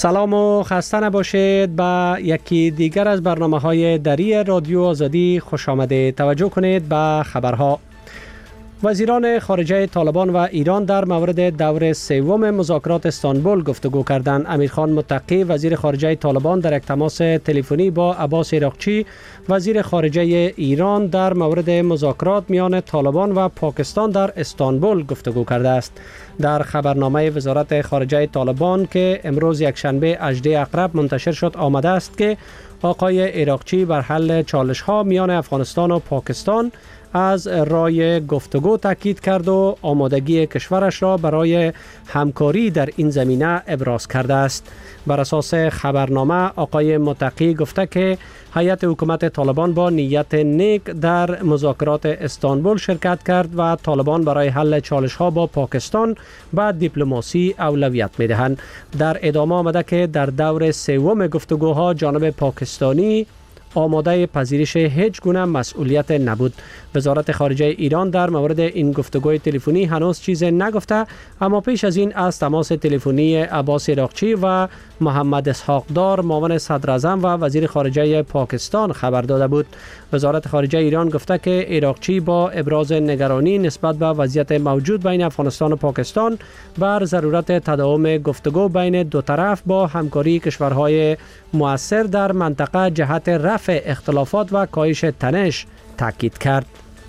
سلام و خسته نباشید. به یکی دیگر از برنامه‌های دری رادیو آزادی خوش آمده. توجه کنید به خبرها. وزیران خارجه طالبان و ایران در مورد دور سوم مذاکرات استانبول گفتگو کردند. امیرخان متقی وزیر خارجه طالبان در یک تماس تلفنی با عباس عراقچی وزیر خارجه ایران در مورد مذاکرات میان طالبان و پاکستان در استانبول گفتگو کرده است. در خبرنامه وزارت خارجه طالبان که امروز یکشنبه 18 اقرب منتشر شد آمده است که آقای عراقچی بر حل چالش‌ها میان افغانستان و پاکستان از رای گفتگو تاکید کرد و آمادگی کشورش را برای همکاری در این زمینه ابراز کرده است. بر اساس خبرنامه آقای متقی گفته که هیئت حکومت طالبان با نیت نیک در مذاکرات استانبول شرکت کرد و طالبان برای حل چالش‌ها با پاکستان به دیپلماسی اولویت می‌دهند. در ادامه آمده که در دور سوم گفتگوها جانب پاکستانی آماده پذیرش هیچ گونه مسئولیت نبود. وزارت خارجه ایران در مورد این گفتگوی تلفنی هنوز چیز نگفته، اما پیش از این از تماس تلفنی عباس عراقچی و محمد اسحاق دار معاون صدر اعظم و وزیر خارجه پاکستان خبر داده بود. وزارت خارجه ایران گفته که عراقچی با ابراز نگرانی نسبت به وضعیت موجود بین افغانستان و پاکستان بر ضرورت تداوم گفتگو بین دو طرف با همکاری کشورهای مؤثر در منطقه جهت رفع اختلافات و کاهش تنش تاکید کرد.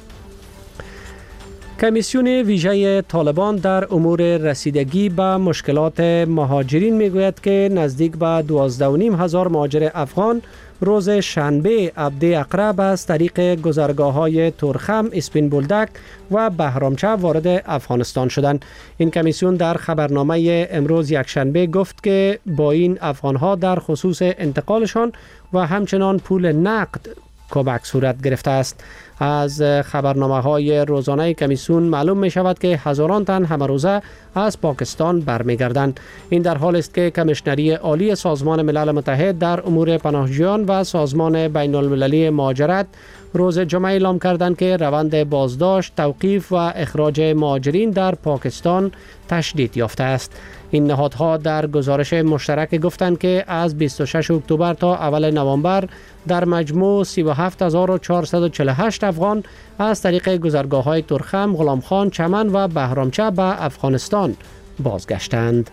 کمیسیون ویژه طالبان در امور رسیدگی به مشکلات مهاجرین میگوید که نزدیک به 12,500 مهاجر افغان روز شنبه 17 اقرب از طریق گذرگاه‌های تورخم، اسپین بولدک و بهرامچه وارد افغانستان شدند. این کمیسیون در خبرنامه امروز یکشنبه گفت که با این افغان‌ها در خصوص انتقالشان و همچنان پول نقد کمک صورت گرفته است. از خبرنامه‌های روزانه کمیسیون معلوم می شود که هزاران تن همه روزه از پاکستان برمیگردند. این در حال است که کمیشنری عالی سازمان ملل متحد در امور پناهجویان و سازمان بین المللی مهاجرت روز جمعه اعلام کردند که روند بازداشت، توقیف و اخراج مهاجرین در پاکستان تشدید یافته است. این نهادها در گزارش مشترک گفتند که از 26 اکتبر تا اول نوامبر در مجموع 37,448 افغان از طریق گذرگاه‌های تورخم، غلامخان، چمن و بهرامچه به افغانستان بازگشتند.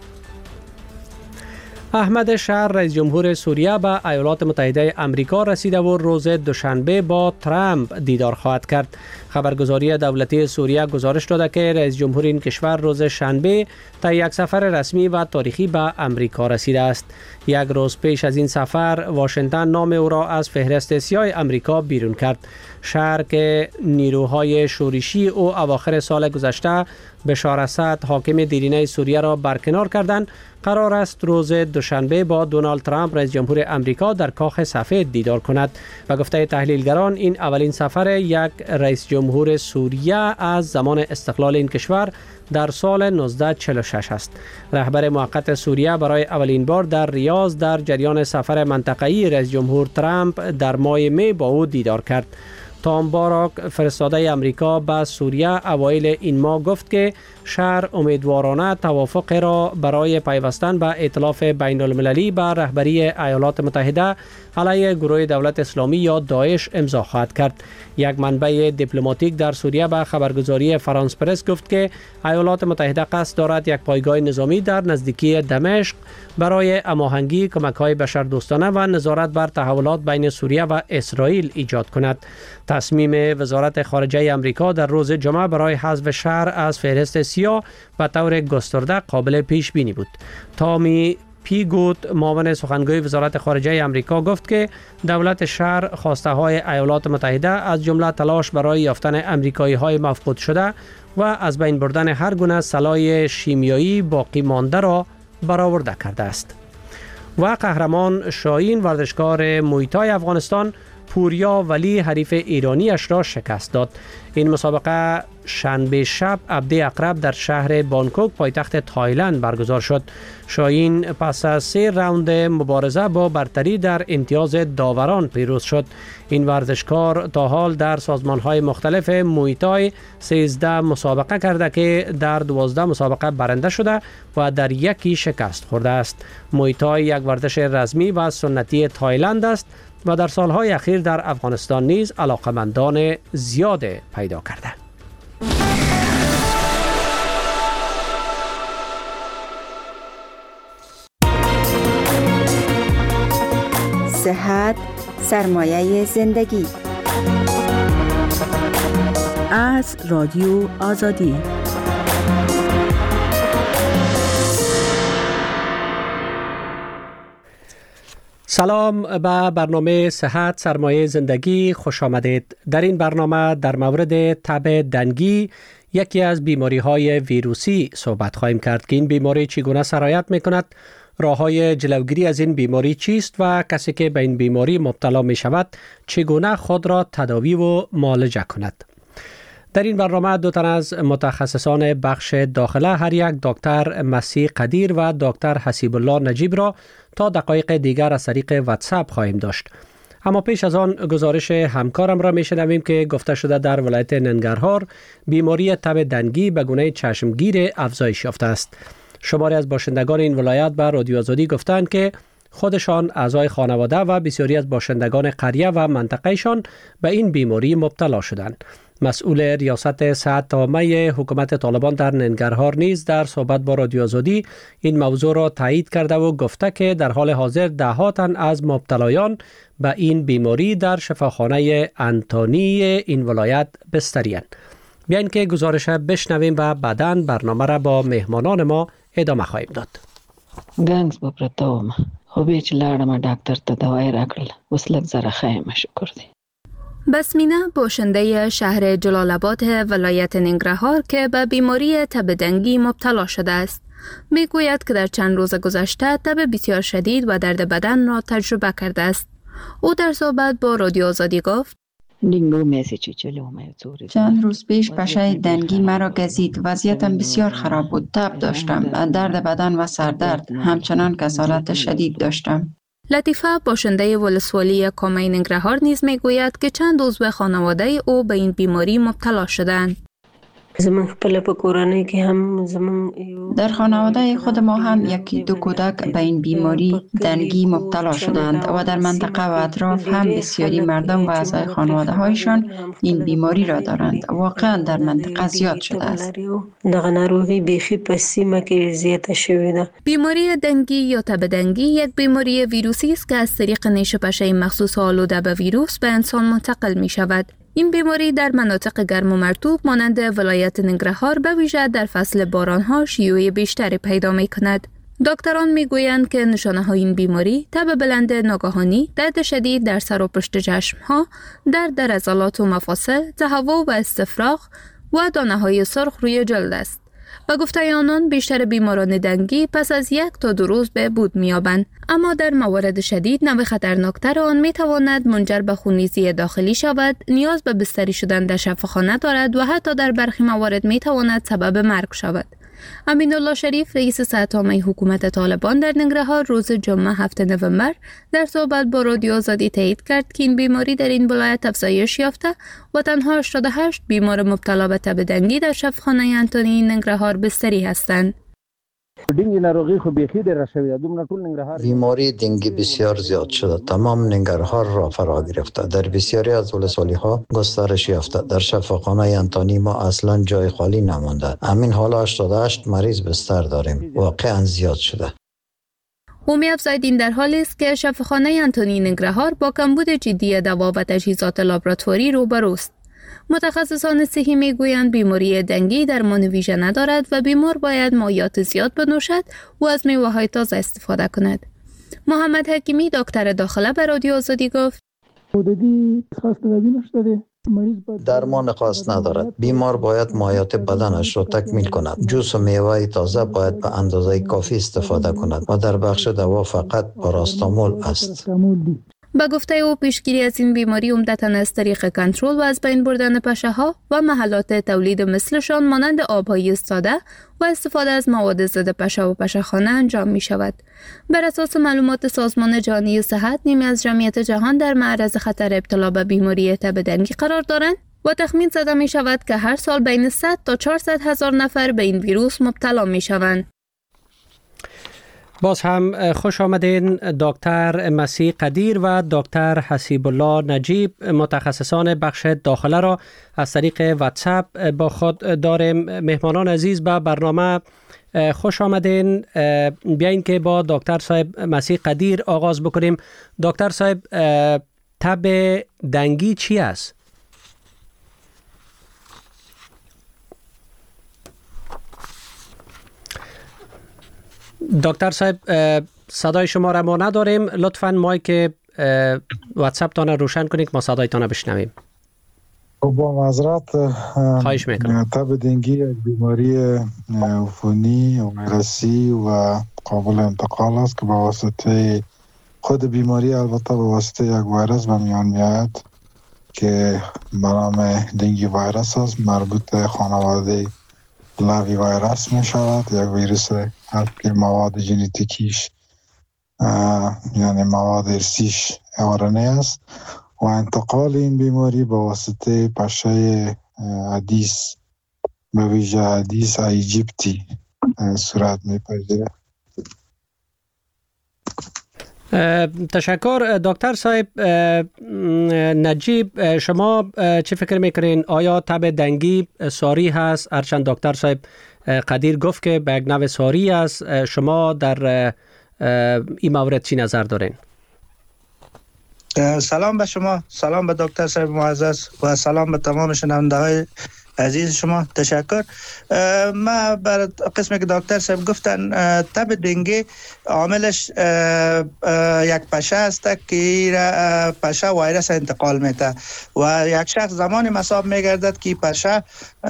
احمد شهر رئیس جمهور سوریه به ایالات متحده آمریکا رسیده و روز دوشنبه با ترامپ دیدار خواهد کرد. خبرگزاری دولتی سوریه گزارش داده که رئیس جمهور این کشور روز شنبه تا یک سفر رسمی و تاریخی به آمریکا رسیده است. یک روز پیش از این سفر واشنگتن نام او را از فهرست سیاه آمریکا بیرون کرد. شهر که نیروهای شورشی او اواخر سال گذشته بشار اسد حاکم دیرینه سوریه را برکنار کردند، قرار است روز دوشنبه با دونالد ترامپ رئیس جمهور آمریکا در کاخ سفید دیدار کند و گفته تحلیلگران این اولین سفر یک رئیس جمهور سوریه از زمان استقلال این کشور در سال 1946 است. رهبر موقت سوریه برای اولین بار در ریاض در جریان سفر منطقه‌ای رئیس جمهور ترامپ در ماه می با او دیدار کرد. تام باراک فرستاده امریکا به سوریه اوایل این ماه گفت که شهر امیدوارانه توافق را برای پیوستن به ائتلاف بین المللی به رهبری ایالات متحده علیه گروه دولت اسلامی یا داعش امضا خواهد کرد. یک منبع دیپلماتیک در سوریه به خبرگزاری فرانس پرس گفت که ایالات متحده قصد دارد یک پایگاه نظامی در نزدیکی دمشق برای هماهنگی کمک‌های بشردوستانه و نظارت بر تحولات بین سوریه و اسرائیل ایجاد کند. تصمیم وزارت خارجه آمریکا در روز جمعه برای حذف شهر از فهرست سیاه به طور گسترده قابل پیش بینی بود. تامی پیگوت معاون سخنگوی وزارت خارجه آمریکا گفت که دولت شهر خواسته های ایالات متحده از جمله تلاش برای یافتن امریکایی های مفقود شده و از بین بردن هر گونه سلاح شیمیایی باقی مانده را برآورده کرده است. و قهرمان شاهین ورزشکار موی تای افغانستان پوریا ولی حریف ایرانیش را شکست داد. این مسابقه شنبه شب عبده اقرب در شهر بانکوک پایتخت تایلند برگزار شد. شاهین پس از 3 راوند مبارزه با برتری در امتیاز داوران پیروز شد. این ورزشکار تا حال در سازمان‌های مختلف موی تای 13 مسابقه کرده که در 12 مسابقه برنده شده و در یکی شکست خورده است. موی تای یک ورزش رسمی و سنتی تایلند است و در سالهای اخیر در افغانستان نیز علاقمندان زیاد پیدا کرده. صحت سرمایه زندگی. از رادیو آزادی. سلام به برنامه صحت سرمایه زندگی خوش آمدید. در این برنامه در مورد تب دنگی، یکی از بیماری‌های ویروسی صحبت خواهیم کرد که این بیماری چگونه سرایت می‌کند، راه‌های جلوگیری از این بیماری چیست و کسی که به این بیماری مبتلا می‌شود چگونه خود را تداوی و معالجه کند. در این برنامه 2 تن از متخصصان بخش داخله، هر یک دکتر مسیح قدیر و دکتر حسیب الله نجیب را تا دقایق دیگر از طریق واتساپ خواهیم داشت. اما پیش از آن گزارش همکارم را میشنویم که گفته شده در ولایت ننگرهار بیماری تب دنگی به گونه چشمگیر افزایش یافته است. شماری از باشندگان این ولایت به رادیو آزادی گفتند که خودشان، اعضای خانواده و بسیاری از باشندگان قریه و منطقهشان به این بیماری مبتلا شدند. مسئول ریاست صحت عامه حکومت طالبان در ننگرهار نیز در صحبت با رادیو آزادی این موضوع را تایید کرده و گفته که در حال حاضر 10 تن از مبتلایان به این بیماری در شفاخانه انتونی این ولایت بستری‌اند. بیاین که گزارش بشنویم و بعداً برنامه را با مهمانان ما ادامه خواهیم داد. گنگس با پرتاوم خوبی چې لاړم ډاکټر ته دوايي راکړل، اوس لږ زره ښه شکر دی. بسمینه باشنده شهر جلال آباد ولایت ننگرهار که به بیماری تب دنگی مبتلا شده است میگوید که در چند روز گذشته تب بسیار شدید و درد بدن را تجربه کرده است. او در صحبت با رادیو آزادی گفت: چند روز پیش پشه دنگی مرا گزید. وضعیتم بسیار خراب بود. تب داشتم، درد بدن و سردرد، همچنان کسالت شدید داشتم. لطیفه باشنده ولسوالی کامه ننگرهار نیز میگوید که چند عضو خانواده او به این بیماری مبتلا شدند. در خانواده خود ما هم 1-2 کودک به این بیماری دنگی مبتلا شدند و در منطقه و اطراف هم بسیاری مردم و اعضای خانواده هایشان این بیماری را دارند. واقعا در منطقه زیاد شده است. بیماری دنگی یا تب دنگی یک بیماری ویروسی است که از طریق نیش پشه مخصوص آلوده به ویروس به انسان منتقل می شود. این بیماری در مناطق گرم و مرطوب مانند ولایت ننگرهار به ویژه در فصل بارانها شیوع بیشتری پیدا می کند. دکتران می گویند که نشانه های این بیماری تب بلند ناگهانی، درد شدید در سر و پشت چشم ها، درد در عضلات و مفاصل، تهوع و استفراغ و دانه های سرخ روی جلد است. و گفته آنان بیشتر بیماران دنگی پس از 1 تا 2 روز بهبود می‌یابند، اما در موارد شدید نوع خطرناکتر آن می‌تواند منجر به خونریزی داخلی شود، نیاز به بستری شدن در شفاخانه دارد و حتی در برخی موارد می‌تواند سبب مرگ شود. امین الله شریف رئیس صحت عامه حکومت طالبان در ننگرهار روز جمعه 7 نوامبر در صحبت با رادیو آزادی تایید کرد که این بیماری در این ولایت افزایش یافته و تنها 88 بیمار مبتلا به تب دنگی در شفاخانه انتونی ننگرهار بستری هستند. بیماری دنگی بسیار زیاد شده، تمام ننگرهار را فرا گرفته. در بسیاری از ولسوالی‌ها گسترش یافته. در شفاخانه انتونی ما اصلا جای خالی نمانده. همین حالا 88 مریض بستر داریم. واقعا زیاد شده. او می‌افزاید این در حالی است که شفاخانه انتونی ننگرهار با کمبود جدی دوا و تجهیزات لابراتواری روبروست. متخصصان صحی میگویند بیماری دنگی درمان ویژه ندارد و بیمار باید مایعات زیاد بنوشد و از میوه‌های تازه استفاده کند. محمد حکیمی دکتر داخله به رادیو آزادی گفت: درمان خاص ندارد. بیمار باید مایعات بدنش را تکمیل کند. جوس و میوه تازه باید به اندازه کافی استفاده کند و در بخش دوا فقط پاراستامول است. به گفته او پیشگیری از این بیماری عمدتاً از طریق کنترل و از بین بردن پشه‌ها و محلات تولید مثلشان مانند آبهای ساده و استفاده از مواد ضد پشه و پشه‌خانه انجام می شود. بر اساس معلومات سازمان جهانی صحت، نیمی از جمعیت جهان در معرض خطر ابتلا به بیماری تب دنگی قرار دارند و تخمین زده می شود که هر سال بین 100 تا 400 هزار نفر به این ویروس مبتلا می شوند. باز هم خوش آمدین دکتر مسیح قدیر و دکتر حسیب الله نجیب، متخصصان بخش داخله را از طریق واتساپ با خود داریم. مهمانان عزیز به برنامه خوش آمدین. بیاین که با دکتر صاحب مسیح قدیر آغاز بکنیم. دکتر صاحب، تب دنگی چی است؟ دکتر صاحب صدای شما را ما نداریم، لطفاً مایک واتساپ تان روشن کنید که ما صدای تان بشنویم. با معذرت، خواهش میکنم. تب دنگی یک بیماری عفونی و ویروسی و قابل انتقال است که به واسطه خود بیماری، البته به واسطه یک ویروس به میان میاد که به نام دنگی ویروس است، مربوط خانواده لاوی ویروس می شود. یک ویروس هست که مواد ژنتیکیش یعنی مواد ارثیش RNA است و انتقال این بیماری با واسطه پشه ادیس، به ویژه ادیس ایجیپتی صورت می‌پذیرد. تشکر. دکتر صاحب نجیب، شما چه فکر میکنین؟ آیا تب دنگی ساری هست؟ هرچند دکتر صاحب قدیر گفت که به یک نوع ساری است، شما در این مورد چی نظر دارین؟ سلام به شما، سلام به دکتر صاحب معزز و سلام به تمام شنونده‌های عزیز شما. تشکر. ما بر قسمی که دکتر صاحب گفتن، تب دنگی عاملش یک پشه است که پشه ویروس انتقال میده و یک شخص زمانی مصاب میگردد که پشه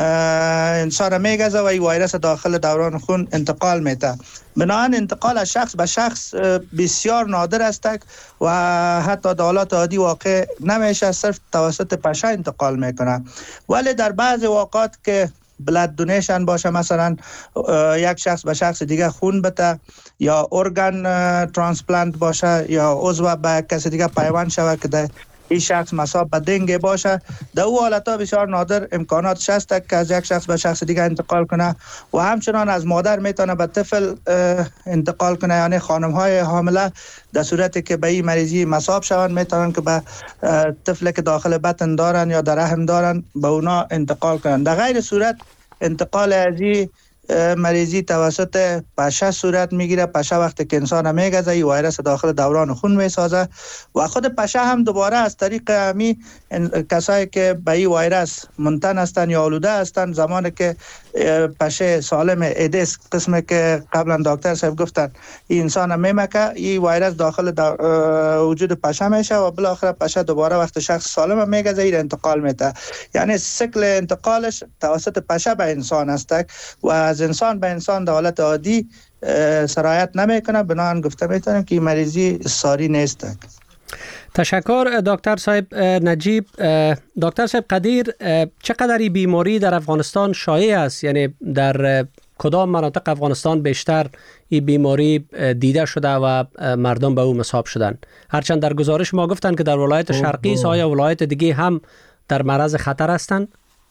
انسان میگزه و این ویروس داخل دوران خون انتقال میده. بنابراین انتقال از شخص به شخص بسیار نادر است و حتی در حالات عادی واقع نمیشه، صرف توسط پشه انتقال میکنه. ولی در بعض اوقات که بلد دونیشن باشه، مثلا یک شخص به شخص دیگه خون بده یا ارگان ترانسپلانت باشه یا عضو به کسی دیگه پیوند شود که این شخص مصاب به دنگ باشه، در او حالتا بسیار نادر امکاناتش هست که از یک شخص به شخص دیگه انتقال کنه و همچنان از مادر میتونه به طفل انتقال کنه. یعنی خانم های حامله در صورتی که به این مریضی مصاب شوند میتونن که به طفل که داخل بطن دارن یا در رحم دارن به اونا انتقال کنن. در غیر صورت انتقال از این مریضی توسط پشه صورت میگیره. پشه وقتی که انسان میگزه این ویروس داخل دوران خون میسازه و خود پشه هم دوباره از طریق همی کسایی که به این ویروس منتن هستن یا آلوده هستن، زمانی که پشه سالم ایدس قسمی که قبلا دکتر صاحب گفتن این انسان میمکه، این ویروس داخل وجود پشه میشه و بالاخره پشه دوباره وقتی شخص سالم میگزه این انتقال میده. یعنی سیکل انتقالش توسط پشه به انسان است و از انسان به انسان در حالت عادی سرایت نمیکنه. بنابراین گفته میتونیم که این مریضی ساری نیست. تشکر دکتر صاحب نجیب. دکتر صاحب قدیر، چقدر این بیماری در افغانستان شایع است؟ یعنی در کدام مناطق افغانستان بیشتر این بیماری دیده شده و مردم به او مصاب شدن؟ هرچند در گزارش ما گفتن که در ولایت شرقی است، آیا ولایت دیگه هم در معرض خطر هستند؟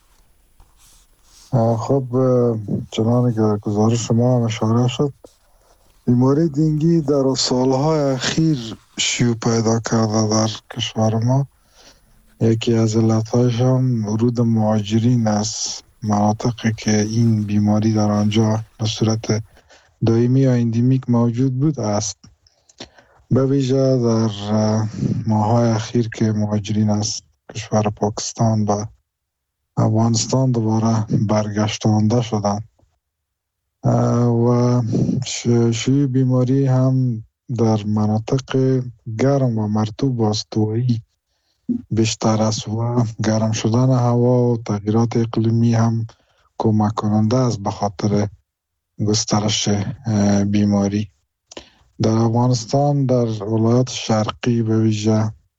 خب چنانکه که در گزارش شما هم اشاره شد، بیماری دنگی در سالهای اخیر شیوع پیدا کرده در کشور ما. یکی از علتهایش هم ورود مهاجرین از مناطقی که این بیماری در آنجا به صورت دائمی یا اندیمیک موجود بود است. به ویژه در ماه‌های اخیر که مهاجرین از کشور پاکستان و افغانستان دوباره برگشتانده شدند و شیوع بیماری هم در مناطق گرم و مرطوب و استوایی بیشتر است و گرم شدن هوا و تغییرات اقلیمی هم کمک کننده است به خاطر گسترش بیماری. در افغانستان در ولایات شرقی به ویژه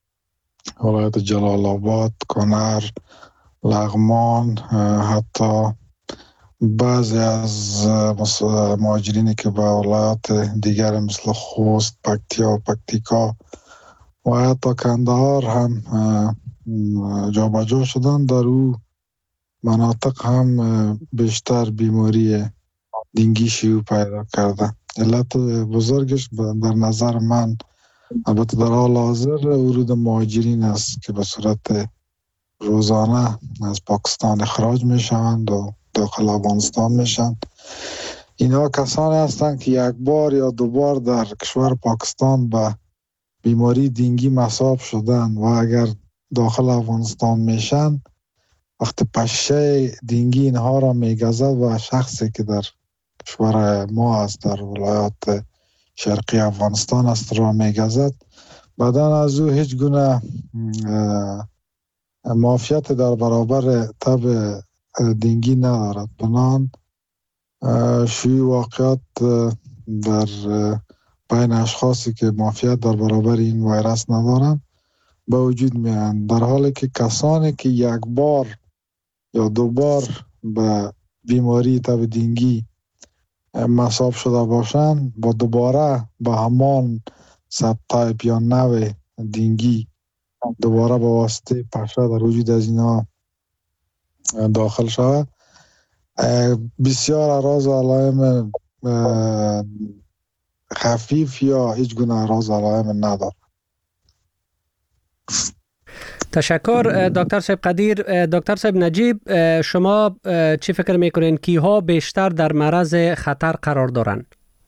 ولایت جلال آباد، کنر، لغمان، حتی بعضی از مهاجرینی که به ولایات دیگر مثل خوست، پکتیا و پکتیکا و حتی کندهار هم جابجا شدن. در او مناطق هم بیشتر بیماری دنگی شیوع پیدا کرده. علت بزرگش در نظر من البته در حال حاضر ورود مهاجرین است که به صورت روزانه از پاکستان اخراج میشوند و داخل افغانستان میشن. اینا کسانی هستند که یک بار یا دو بار در کشور پاکستان به بیماری دنگی مصاب شدن و اگر داخل افغانستان میشن، وقتی پشه دنگی اینها را میگذد و شخصی که در کشور ما است، در ولایات شرقی افغانستان است را میگذد، بدن از او هیچ گونه معافیت در برابر تب دنگی ندارد. بنان شیوع واقعات در بین اشخاصی که معافیت در برابر این ویروس ندارند به وجود میاند، در حالی که کسانی که یک بار یا دو بار به بیماری تب دنگی مصاب شده باشند با دوباره به همان سب تایپ یا نوع دنگی دوباره به واسطه پشه در وجود از اینا داخل شود، بسیار اعراض و علائم خفیف یا هیچ گونه اعراض و علائم ندارد. تشکر دکتر صاحب قدیر. دکتر صاحب نجیب، شما چی فکر میکنین کیها بیشتر در معرض خطر قرار دارند؟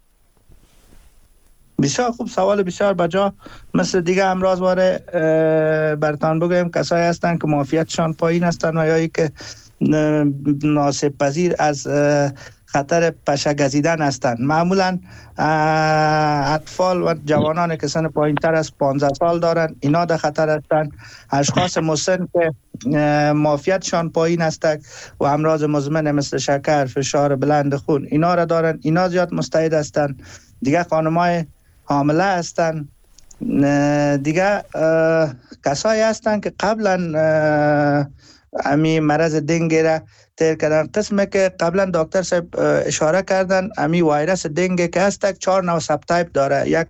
بسیار خوب، سوال بسیار بجا. مثل دیگه امراض واره برتان بگویم کسایی هستند که معافیتشان پایین هستند و یا ای که ناسب پذیر از خطر پشه گزیدن هستند. معمولا اطفال و جوانان که سن پایین تر از 15 سال دارند، اینا در خطر هستند. اشخاص مسن که معافیتشان پایین هستند و امراض مزمن مثل شکر، فشار بلند خون اینا را دارند، اینا زیاد مستعد هستند. دیگه خانمای حامله هستند. دیگه کسایی هستند که قبلا امی مرض دنگ را تیر کردن. قسمه که قبلا دکتر صاحب اشاره کردن، امی ویروس دنگ که هست 4 نوع سب تایپ داره. یک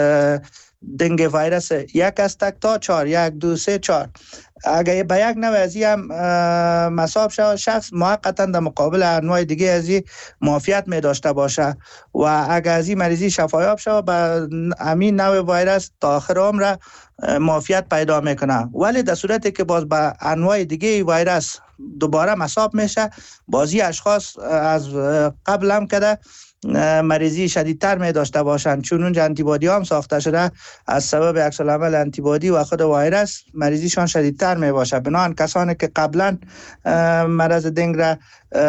دنگ ویروس یک هست تا 4، 1 2 3 4. اگر به یک نوع از هم مصاب شود، شخص موقتا در مقابل انواع دیگه از معافیت می داشته باشه و اگر از این مریضی شفایاب شود، به همین نوع ویروس تا آخر عمر معافیت پیدا میکنه. ولی در صورتی که باز به انواع دیگه ویروس دوباره مصاب میشه، بازی اشخاص از قبل هم کده مریضی شدیدتر می داشته باشند، چون اونجا انتیبادی هم ساخته شده از سبب عکس العمل انتیبادی و خود ویروس مریضیشان شدیدتر می باشه. بنابراین کسانی که قبلا مرض دنگ را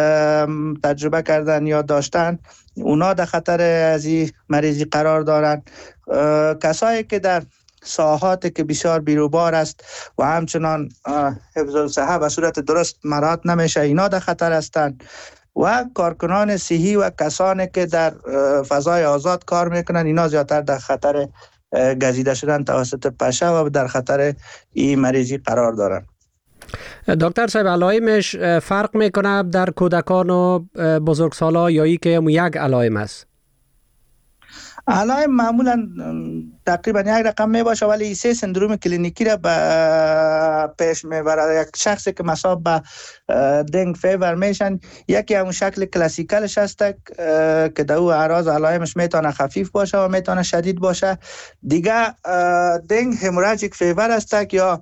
تجربه کردن یا داشتن، اونا در خطر از این مریضی قرار دارن. کسایی که در ساحاتی که بسیار بیروبار است و همچنان حفظ الصحه به صورت درست مراعات نمیشه، اینا در خطر هستند. و کارکنان صحی و کسانی که در فضای آزاد کار میکنن، اینا زیادتر در خطر گزیده شدن توسط پشه و در خطر این مریضی قرار دارن. دکتر صاحب، علائمش فرق میکنه در کودکان و بزرگسالا یا ای که یک علائم است؟ علائم معمولا تقریبا یک رقم می باشه، ولی سه سندروم کلینیکی را به پیش میبره. یک شخصی که مصاب به دنگ فیور میشن، یکی همون شکل کلاسیکالش هست که در او اعراض علائمش میتونه خفیف باشه و میتونه شدید باشه. دیگه دنگ هموراژیک فیور است یا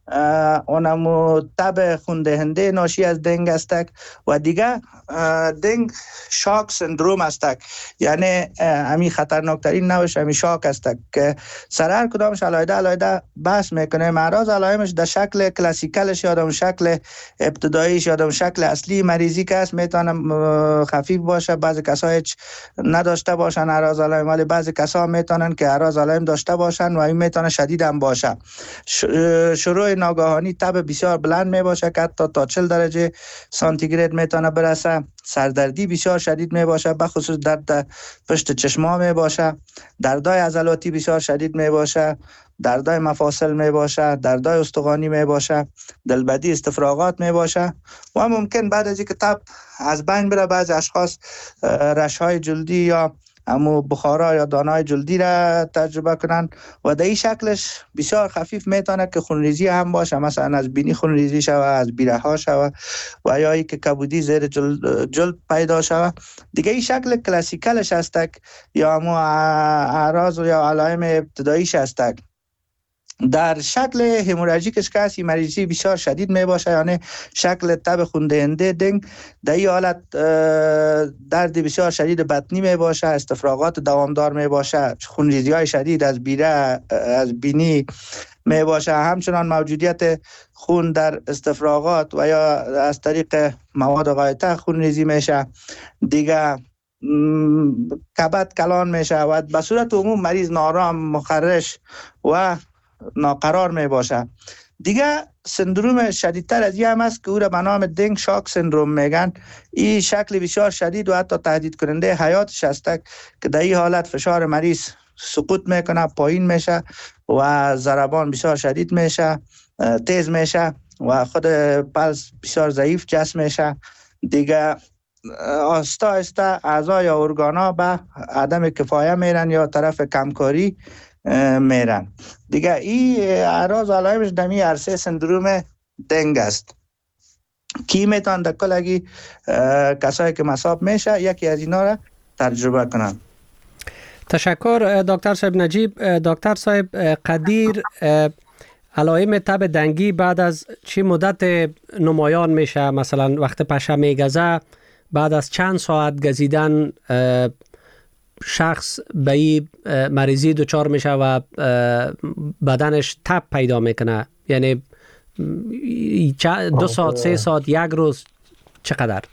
اونمو تب خوندهنده ناشی از دنگ است و دیگه دنگ شاک سندروم است، یعنی همی خطرناکترین نوش همی شاک است که سر هر کدامش علاوه بحث میکنه. اعراض علائمش در شکل کلاسیکالش یا در شکل ابتداییش یا در شکل اصلی مریضی که است میتونه خفیف باشه، بعضی کسا هیچ نداشته باشن اعراض علائم، ولی بعضی کسا میتونن که اعراض علائم داشته باشن و این میتونه شدید هم باشه. شروع ناگهانی تب بسیار بلند می باشه که حتی تا 40 درجه سانتیگراد میتونه برسه. سردردی بسیار شدید می باشه، بخصوص درد پشت چشما می باشه. دردای عضلاتی بسیار شدید می باشه. دردای مفاصل می باشه، دردای استخوانی می باشه، دلبدی، استفراغات می باشه و ممکن بعد از اینکه تب از بین بره بعضی اشخاص رشهای جلدی یا امو بخارا یا دانای جلدی را تجربه کنن و در این شکلش بسیار خفیف میتونه که خونریزی هم باشه، مثلا از بینی خونریزی شوه، از بیره ها شوه و یا ای که کبودی زیر جلد پیدا شوه. دیگه این شکل کلاسیکلش هستک یا امو اعراض یا علائم ابتداییش هستک. در شکل هموراژیکش که هستی مریضی بسیار شدید می باشه، یعنی شکل تب خونده دنگ. در این حالت درد بسیار شدید بطنی می باشه، استفراغات دوامدار می باشه، خونریزی های شدید از بیره، از بینی می باشه، همچنان موجودیت خون در استفراغات و یا از طریق مواد غایطه خونریزی میشه. دیگه کبد کلان میشه و به صورت عموم مریض نارام، مخرش و ناقرار می باشه. دیگه سندروم شدیدتر از این هم است که او را به نام دنگ شاک سندروم میگن. این شکل بسیار شدید و حتی تهدید کننده حیاتش است که در این حالت فشار مریض سقوط میکنه، پایین میشه و ضربان بسیار شدید میشه، تیز میشه و خود پلس بسیار ضعیف جسم میشه. دیگه آستا آستا اعضا یا ارگانا به عدم کفایه میرن یا طرف کمکاری میرن. دیگه این اعراض و علائمش دمی عرصه سندروم دنگ است. کی میتون در کلگی کسایی که مصاب میشه یکی از اینا را تجربه کنن. تشکر دکتر صاحب نجیب. دکتر صاحب قدیر، علائم تب دنگی بعد از چی مدت نمایان میشه؟ مثلا وقت پشه میگزه بعد از چند ساعت گزیدن شخص به این مریضی دچار میشه و بدنش تب پیدا میکنه؟ یعنی 2 ساعت، 3 ساعت، 1 روز، چقدر؟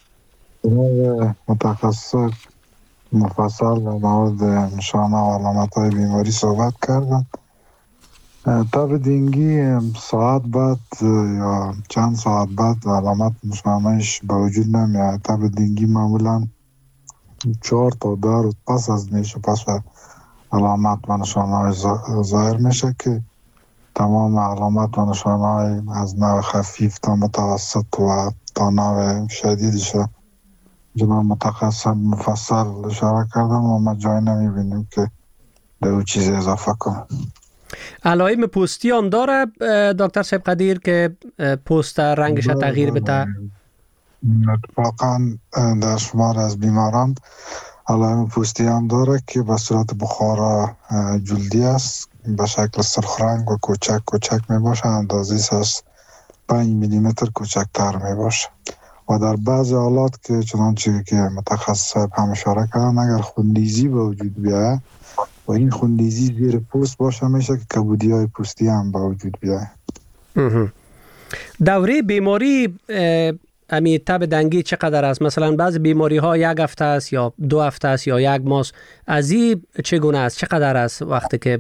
متخصص مفصل در مورد نشانه و علامت های بیماری صحبت کردن. تب دنگی ساعت بعد یا چند ساعت بعد علامت نشانهش به وجود نمیاد. تب دنگی معمولا 4 تا 10 روز پس از نیش و پس علامت و نشانه های ظاهر میشه که تمام علامت و نشانه های از نوع خفیف تا متوسط و تا نوع شدیدش جناب متخصص مفصل اشاره کردم و ما جای نمیبینیم که به او چیز اضافه کنم. علائم پوستی هم داره دکتر صاحب قدیر که پوست رنگش تغییر بده؟ اتفاقا در شمار از بیماران علائم پوستی هم داره که به صورت بخار جلدی است، به شکل سرخ رنگ و کوچک می باشه، اندازه از 5 میلیمتر کوچکتر می باشه و در بعض حالات که چنانچه که متخصص هم اشاره کردن اگر خونریزی به وجود بیاید و این خونریزی زیر پوست باشه میشه که کبودی های پوستی هم به وجود بیاید. دوره بیماری امی تب دنگی چقدر است؟ مثلا بعض بیماری ها 1 هفته است یا 2 هفته است یا 1 ماه. از این چگونه است؟ چقدر است وقتی که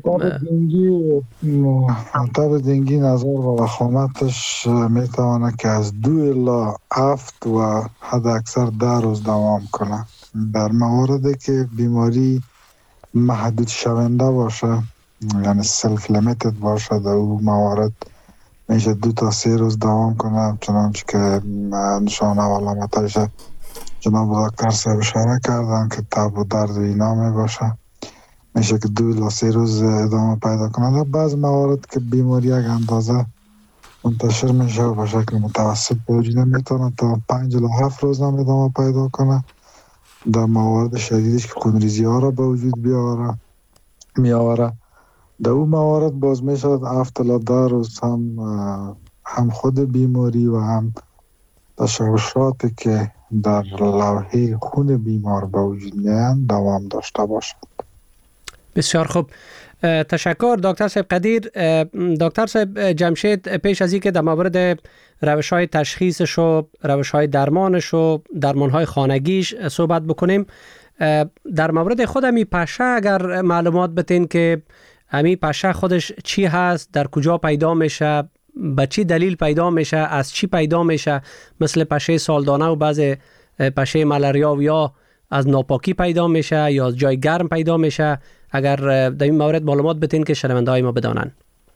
تب دنگی نظر و وخامتش میتونه که از 2 الی 7 و حد اکثر 10 روز دوام کنه. در مواردی که بیماری محدود شونده باشه یعنی سلف لیمیتد باشه در اون موارد میشه 2 تا 3 روز دوام کنه، چنانچه که نشانه و علامتش جناب دکتر صاحب اشاره کردن که تب و درد و اینا می باشه میشه که 2 تا 3 روز ادامه پیدا کنه. در بعض موارد که بیماری یک اندازه منتشر میشه و به شکل متوسط به وجود میتونه تا 5 تا 7 روز هم ادامه پیدا کنه. در موارد شدیدش که خونریزی ها را به وجود میآوره در اون موارد باز میشد 7 تا 10 روز هم خود بیماری و هم تشوشاتی که در لوحه خون بیمار به وجود میان دوام داشته باشد. بسیار خوب، تشکر دکتر صاحب قدیر. دکتر صاحب جمشید، پیش از اینکه در مورد روش‌های تشخیصش و روش‌های درمانش و درمان‌های خانگیش صحبت بکنیم، در مورد خود امی پشه اگر معلومات بتین که امی پشه خودش چی هست، در کجا پیدا میشه، به چی دلیل پیدا میشه، از چی پیدا میشه، مثل پشه سالدانه و بعض پشه ملاریا یا از ناپاکی پیدا میشه یا از جای گرم پیدا میشه، اگر در این مورد معلومات بدین که شنونده‌های ما بدانند.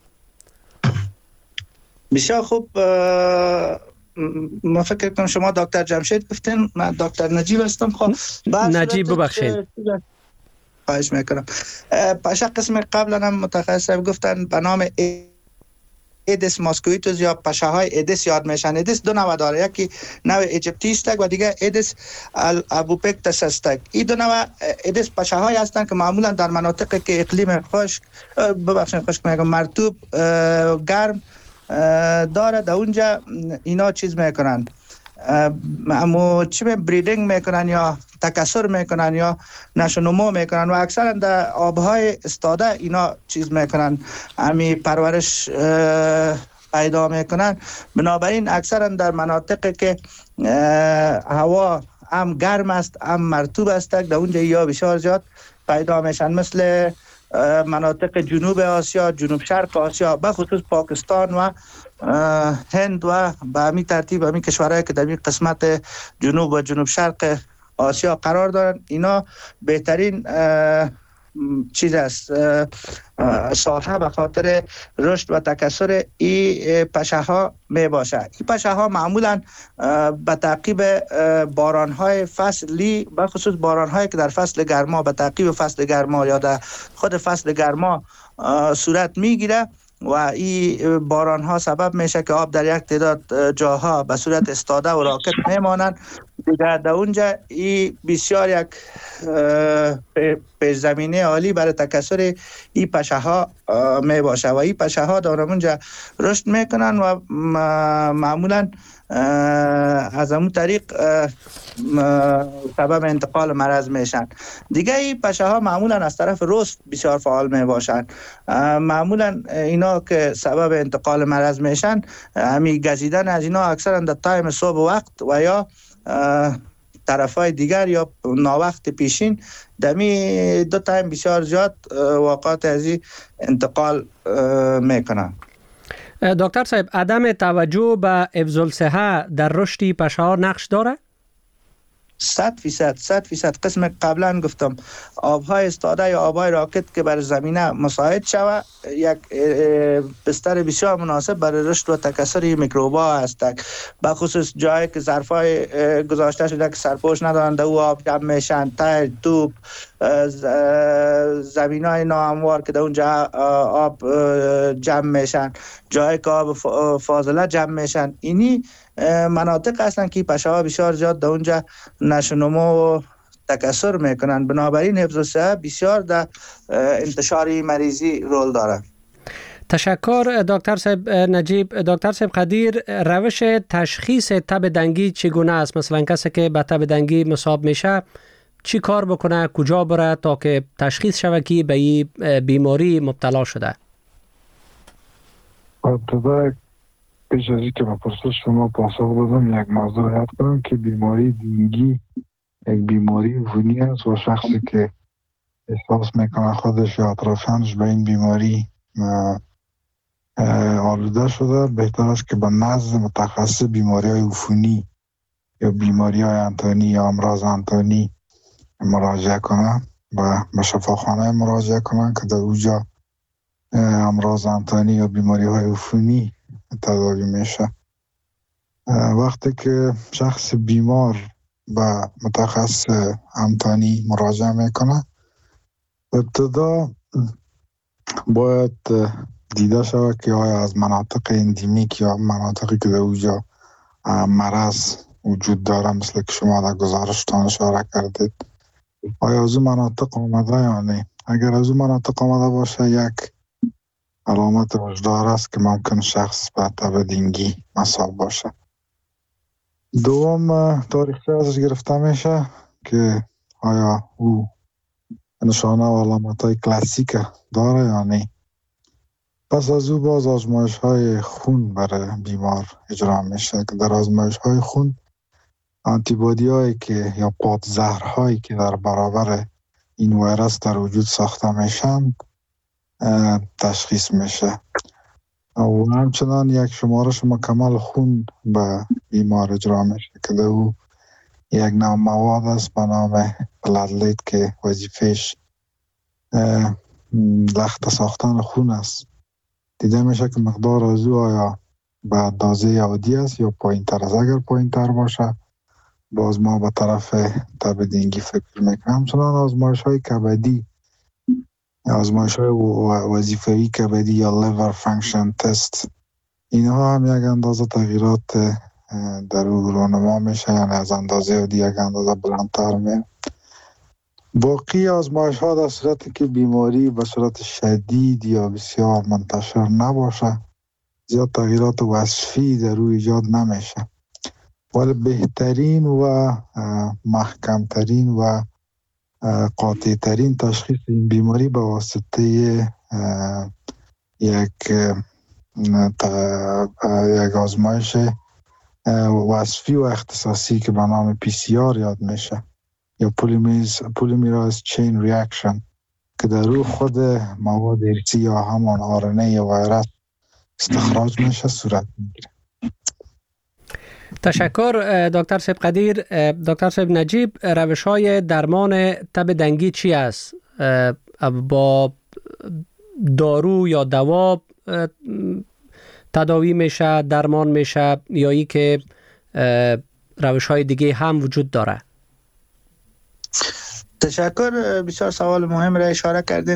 بسیار خوب. ما فکر کنم شما دکتر جمشید گفتین، من دکتر نجیب هستم. خب نجیب ببخشید. خواهش میکنم. پاشا قسم قبلا هم متخصص گفتن به نام ایدس ماسکویتوس یا پشه‌های ایدس یاد میشن. ایدس دو نوع داره، یکی نوع ایجیپتی است و دیگه ایدس ابوپیکتس است. این دو نوع ایدس پشه‌های هستند که معمولا در مناطقی که اقلیم خشک میگم مرطوب گرم داره، در اونجا اینا چیز میکنن، اما چی بریدینگ میکنن یا تکثر میکنن یا نشو نمو میکنن و اکثرا در آبهای استاده اینا چیز میکنن، همی پرورش پیدا میکنن. بنابراین اکثرا در مناطقی که هوا هم گرم است هم مرطوب است در اونجا یا بسیار زیاد پیدا میشن، مثل مناطق جنوب آسیا، جنوب شرق آسیا، بخصوص پاکستان و هند و به همین ترتیب همین کشورهایی که در این قسمت جنوب و جنوب شرق آسیا قرار دارن. اینا بهترین چیز است ساحه به خاطر رشد و تکثر این پشه ها می باشه. این پشه ها معمولا به تعقیب باران های فصلی، به خصوص باران هایی که در فصل گرما به تعقیب فصل گرما یا در خود فصل گرما صورت می گیره و این باران ها سبب میشه که آب در یک تعداد جاها به صورت استاده و راکد میمانند. دیگر در اونجا این بسیار یک پیش زمینه عالی برای تکثر این پشه ها می باشه و این پشه ها در اونجا رشد میکنن و معمولا از همون طریق سبب انتقال مرض میشن. دیگه این پشه ها معمولا از طرف رست بسیار فعال می باشن. معمولا اینا که سبب انتقال مرض میشن، همین گزیدن از اینا اکثرا در تایم صبح وقت و یا طرفای دیگر یا ناوقت پیشین، دمی دو تایم بسیار زیاد واقعات از این انتقال میکنن. دکتر صاحب، عدم توجه به حفظ الصحه در رشد پشه ها نقش داره؟ 100% قسم قبلا گفتم آبهای استاده یا آبهای راکد که بر زمینه مساعد شود یک بستر بسیار مناسب برای رشد و تکثر میکروبا هستند. به خصوص جایی که ظرفای گذاشته شده که سرپوش ندارند او آب جمع میشن، تیر، توپ، زمینای ناهموار که در اونجا آب جمع میشن، جایی که آب فاضله جمع میشن، اینی مناطق هستن که پشه ها بسیار زیاد در اونجا نشو نمو و تکثر میکنن. بنابراین حفظ الصحه بسیار در انتشار مریضی رول داره. تشکر دکتر صاحب نجیب. دکتر صاحب قدیر، روش تشخیص تب دنگی چگونه است؟ مثلا کسی که به تب دنگی مصاب میشه چی کار بکنه، کجا بره تا که تشخیص شود که به این بیماری مبتلا شده؟ ابتدا پیش از اینکه به پرسش شما پاسخ بدم یک موضوع یاد کنم که بیماری دنگی یک بیماری عفونی است و شخصی که احساس میکنه خودش یا اطرافیانش به این بیماری آلوده شده، بهتر است که به نزد متخصص بیماری های عفونی یا بیماری های انتانی یا امراض انتانی مراجعه کنن و به شفاخانه مراجعه کنن که در اونجا امراض انتانی یا بیماری های عفونی تداوی میشه. وقتی که شخص بیمار به متخصص انتانی مراجعه میکنه، ابتدا باید دیده شود که آیا از مناطق اندیمیک یا مناطقی که در اونجا مرض وجود داره مثل که شما در گزارشتان اشاره کردید، آیا از اون مناطق آمده یا نه. اگر از اون مناطق آمده باشه یک علامت هشدار است که ممکن شخص به تب دنگی مصاب باشه. دوم تاریخچه ازش گرفته میشه که آیا او نشانه و علامت های کلاسیک داره یا نه. پس از او باز آزمایش های خون برای بیمار اجرا میشه که در آزمایش های خون آنتیبادی هایی که یا پادزهر هایی که در برابر این ویروس در وجود ساخته میشن تشخیص میشه و همچنان یک شمارش مکمل خون به بیمار اجرا میشه که در او یک نوع مواد است به نام پلاتلیت که وظیفهش لخت ساختن خون است. دیده میشه که مقدار از او آیا به اندازه عادی است یا پایین تر است. اگر پایین تر باشه باز ما به طرف تب دنگی فکر میکنم. همچنان آزمایش های کبدی، آزمایش های وظیفه‌ای کبدی یا لیور فانکشن تست، اینها هم یک اندازه تغییرات در او رونما میشه، یعنی از اندازه عادی یک اندازه بلندتر میشه. باقی آزمایش ها در صورتی که بیماری به صورت شدید یا بسیار منتشر نباشه زیاد تغییرات وصفی در او ایجاد نمیشه، ولی بهترین و محکمترین و قاطع ترین تشخیص این بیماری به واسطه یک آزمایش وصفی و اختصاصی که به نام PCR یاد میشه یا پولیمراز چین ریاکشن که در روی خود مواد ارثی یا همان RNA یا ویروس استخراج میشه صورت میگیره. تشکر دکتر صاحب قدیر. دکتر صاحب نجیب، روش های درمان تب دنگی چی است؟ با دارو یا دوا تداوی میشه، درمان میشه، یا ای که روش های دیگه هم وجود داره؟ تشکر، بسیار سوال مهم را اشاره کردین.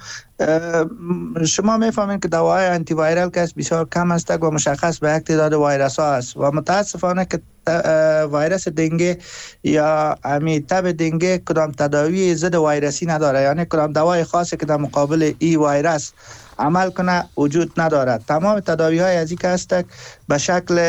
شما میفهمین که دواهای آنتی وایرال که بسیار کم است و مشخص به یک تعداد ویروس ها است و متاسفانه که ویروس دنگه یا تب دنگه کدام تداوی ضد ویروسی نداره، یعنی کدام دوای خاصی که در مقابل این ویروس عمل کنه وجود ندارد. تمام تداوی های از این که هست به شکل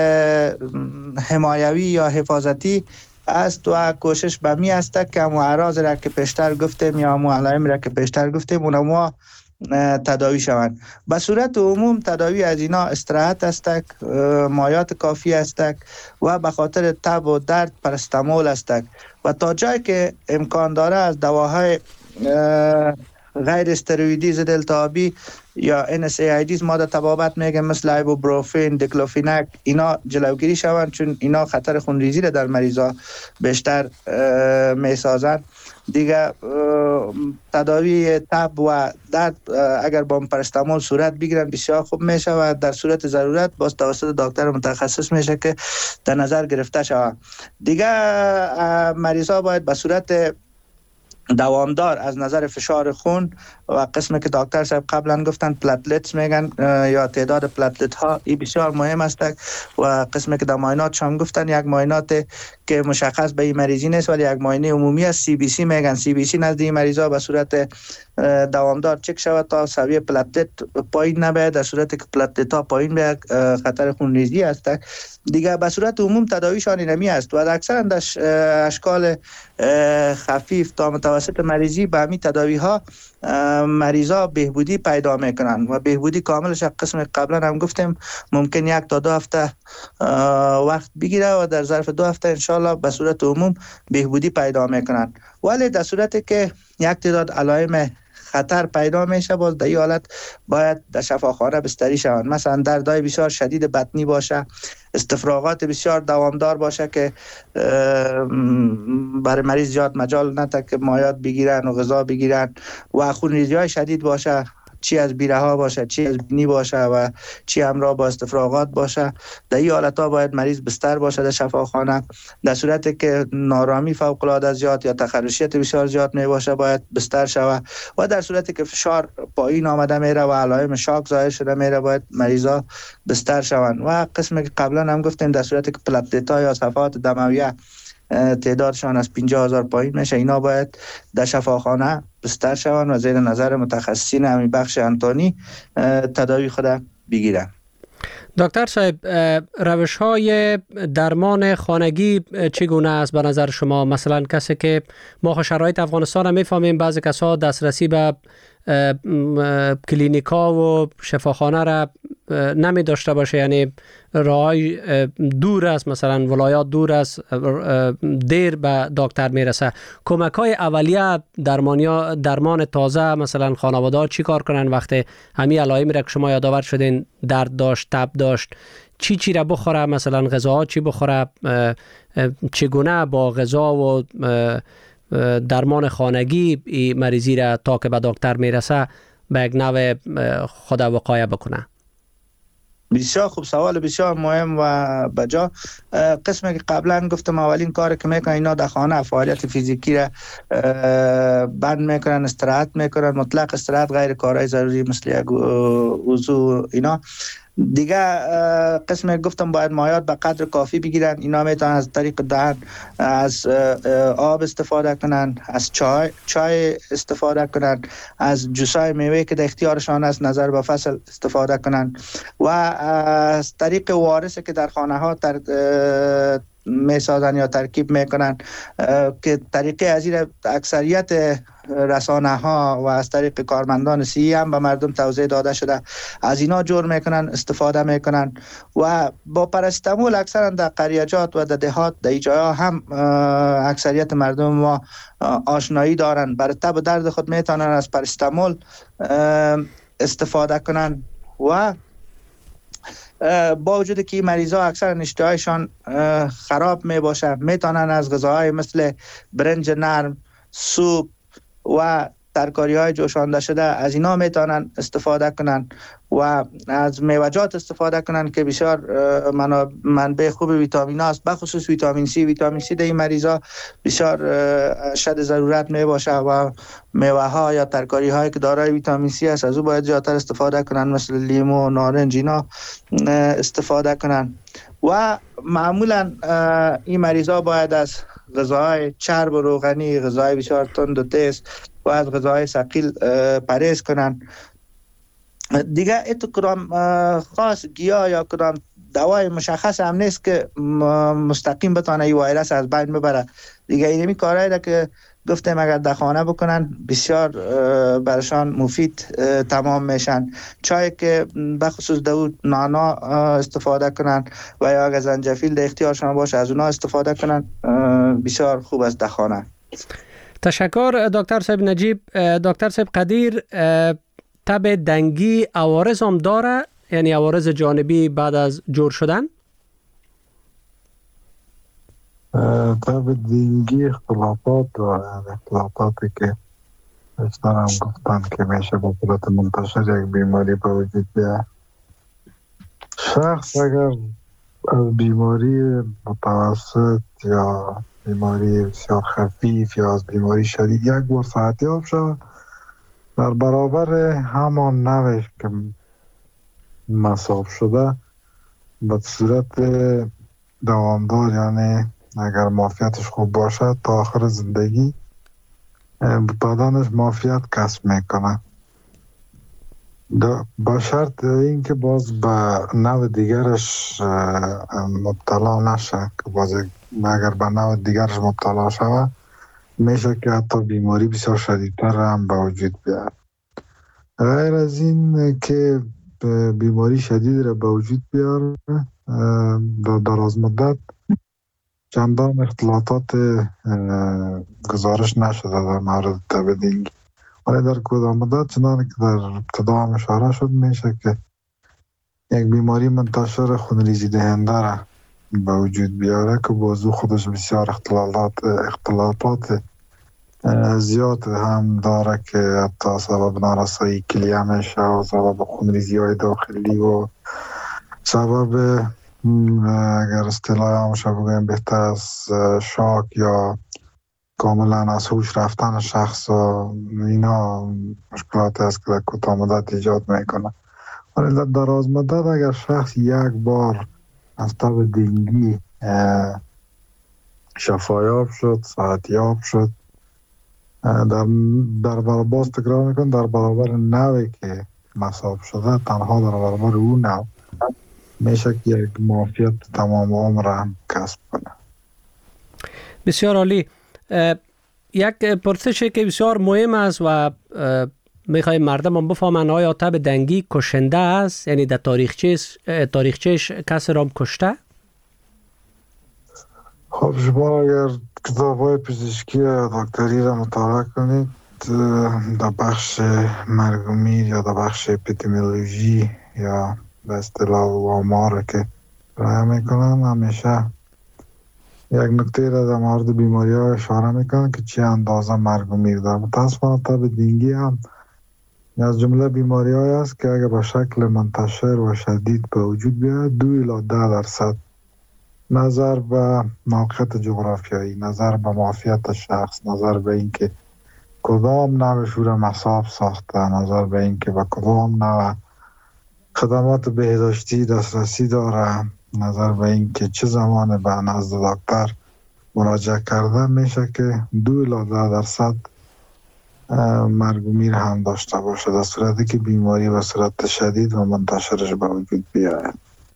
حمایوی یا حفاظتی است و کوشش به می است که همون اعراض را که پیشتر گفتیم یا همون علائم را که پیشتر گفتیم اونها تداوی شوند. به صورت عموم تداوی از اینا استراحت است، مایات کافی است و به خاطر تب و درد پرستامول است و تا جایی که امکان داره از دواهای غیر استروئیدی ضد التهابی یا NSAIDs ماده تبابت میگه مثل ایبوپروفن، دیکلوفیناک، اینا جلوگیری شوند چون اینا خطر خونریزی را در مریضا بیشتر میسازند. دیگه تداوی تب و درد اگر با پارستامول صورت بگیرن بسیار خوب میشه و در صورت ضرورت باز توسط دکتر متخصص میشه که در نظر گرفته شود. دیگه مریضا باید به صورت دوامدار از نظر فشار خون و قسمی که دکتر صاحب قبلا گفتن پلتلتس میگن یا تعداد پلتلت ها، این بسیار مهم است و قسمی که در معاینات هم گفتن یک معاینات که مشخص به این مریضی نیست ولی یک معاینه عمومی است، CBC میگن. CBC نزد این مریضا به صورت دوامدار چک شود تا سویه پلتلت پایین نباید، در صورتی که پلتلت ها پایین بیاد خطر خونریزی است. دیگه به صورت عموم تداویشان اینمی است و اکثرا در اشکال خفیف تا متوسط مریضی به همین تداوی ها مریضا بهبودی پیدا میکنن و بهبودی کاملش قسم قبلا هم گفتیم ممکن 1 تا 2 هفته وقت بگیره و در ظرف 2 هفته انشالله به صورت عموم بهبودی پیدا میکنن. ولی در صورتی که یک تعداد علائم خطر پیدا میشه باز در این حالت باید در شفاخانه بستری شوند. مثلا دردهای بسیار شدید بطنی باشه، استفراغات بسیار دوامدار باشه که برای مریض زیاد مجال نده که مایات بگیرن و غذا بگیرن و خونریزی های شدید باشه، چی از بیره ها باشه، چی از بینی باشه و چی همراه با استفراغات باشه، در این حالت ها باید مریض بستر باشه در شفاخانه. در صورتی که نارامی فوق العاده زیاد یا تخرشیت بسیار زیاد می باشه باید بستر شود و در صورتی که فشار پایین آمده میره و علائم شاک ظاهر شده میره باید مریضا بستر شوند. و قسمی که قبلا هم گفتیم در صورتی که پلتلت ها یا صفحات دمویه تعدادشان از 50,000 پایین میشه اینا باید در شفاخانه بستر شوند و زیر نظر متخصصین همین بخش انتونی تداوی خود بگیرن. دکتر صاحب، روش های درمان خانگی چگونه است به نظر شما؟ مثلا کسی که ما شرایط افغانستان هم میفهمیم بعضی کسا دسترسی به کلینیکا و شفاخانه را نمی داشته باشه، یعنی راهی دور است، مثلا ولایات دور است، دیر به دکتر میرسه. کمک های اولیه درمان تازه مثلا خانواده چی کار کنن وقتی همین علائمی را که شما یادآور شدین، درد داشت، تب داشت، چی را بخوره، مثلا غذاها چی بخوره، چگونه با غذا و درمان خانگی این مریضی را تا که به دکتر میرسه به یک نوع خود وقایه بکنه؟ بسیار خوب، سوال بسیار مهم و بجا. قسمی که قبلا گفتم اولین کاری که میکنن اینا در خانه فعالیت فیزیکی را بند میکنن، استراحت میکنن، مطلق استراحت، غیر کارهای ضروری مثل یک وضو اینا. دیگه قسم گفتم باید مایات به قدر کافی بگیرن. اینا میتونن از طریق دهن از آب استفاده کنن، از چای استفاده کنن، از جوسای میوه که در اختیارشان است نظر به فصل استفاده کنن و از طریق وارثی که در خانه ها میسازن یا ترکیب میکنن که طریقه از این اکثریت رسانه ها و از طریق کارمندان صحی هم به مردم توضیح داده شده، از اینا جور میکنن، استفاده میکنن و با پاراستامول اکثرا در قریجات و در دهات در جاها هم اکثریت مردم ما آشنایی دارن. برای تب و درد خود میتونن از پاراستامول استفاده کنن و با وجود که مریضا اکثر اشتهایشان خراب می باشه میتونن از غذاهای مثل برنج نرم، سوپ و ترکاری های جوشانده شده از اینا میتونن استفاده کنن و از میوجات استفاده کنن که بسیار منبع خوب ویتامین است، بخصوص ویتامین سی. ویتامین سی در این مریضا بسیار شد ضرورت می باشه و میوه ها یا ترکاری هایی که دارای ویتامین سی است از او باید زیادتر استفاده کنن، مثل لیمو، نارنج اینا استفاده کنن و معمولا این مریضا باید از غذاهای چرب و روغنی، غذاهای بسیار تند و تیز و از غذاهای ثقیل پرهیز کنن. دیگه ایتو کدام خاص گیاه یا کدام دوای مشخص هم نیست که مستقیم بتانه این ویروس از بین ببره. دیگه اینمی کارهایی را که گفتم اگر در خانه بکنن بسیار برشان مفید تمام میشن. چای که بخصوص داود نانا استفاده کنن و یا اگر زنجفیل در اختیارشان باشه از اونا استفاده کنن بسیار خوب است در خانه. تشکر دکتر صاحب نجیب. دکتر صاحب قدیر، تب دنگی عوارض هم داره، یعنی عوارض جانبی بعد از جور شدن؟ تب دنگی اختلافات داره، اختلافاتی که بیشتر هم گفتن که میشه با صورت منتشر یک بیماری به وجود بیاد. شخص اگر از بیماری متوسط یا بیماری بسیار خفیف یا از بیماری شدید یک بار صحتیاب شد، در برابر همان نوش که مصاب شده به صورت دوامدار، یعنی اگر معافیتش خوب باشه تا آخر زندگی بدنش معافیت کسب میکنه، با شرط اینکه باز به نوع دیگرش مبتلا نشه، که باز اگر به نوع دیگرش مبتلا شده میشه که حتی بیماری بسیار شدیدتر هم به وجود بیاد. غیر از این که بیماری شدید را به وجود بیاره در دراز مدت چندان اختلاطات گزارش نشده در مورد تب دنگی، ولی در کوتاه مدت چنانکه که در ابتدا هم اشاره شد میشه که یک بیماری منتشر خونریزی دهنده را به وجود بیاره که بازو خودش بسیار اختلاطات زیاد هم داره که حتی سبب نارسایی کلیه میشه و سبب خونریزی های داخلی و سبب اگر اصطلاح همشه بگویم بهتر از شاک یا کاملا از هوش رفتن شخص و اینا مشکلاتی است که در کوتاه مدت ایجاد میکنه. ولی در دراز مدت اگر شخص یک بار از تب دنگی شفایاب شد، صحتیاب شد، در برابر تکرار میکن در برابر نوعی که مصاب شده، تنها در برابر اون نوع میشه که یک معافیت تمام عمر هم کسب کنه. بسیار عالی. یک پرسشی که بسیار مهم است و میخوایم مردم هم بفهمن آیا تب دنگی کشنده است، یعنی در تاریخچهش کسی را هم کشته؟ خب شما اگر کتاب‌های پزشکی یا دکتری را مطالعه کنید در بخش مرگ و میر یا در بخش اپیدمیولوژی یا به اصطلاح آمار که راه میکنن همیشه یک نکته را در مورد بیماری ها اشاره میکنن که چه اندازه مرگ و میر داره. متاسفانه تب دنگی هم از جمله بیماری های است که اگر به شکل منتشر و شدید به وجود بیاید 2 الی 10% نظر به موقعیت جغرافیایی، نظر به معافیت شخص، نظر به اینکه کدام نوع شور مصاب ساخته، نظر به اینکه به کدام نوع خدمات بهداشتی دسترسی داره، نظر به اینکه چه زمان به نزد دکتر مراجعه کرده، میشه که 2 الی 10% مرگ و میر هم داشته باشه در صورتی که بیماری به صورت شدید و منتشرش به وجود بیاید.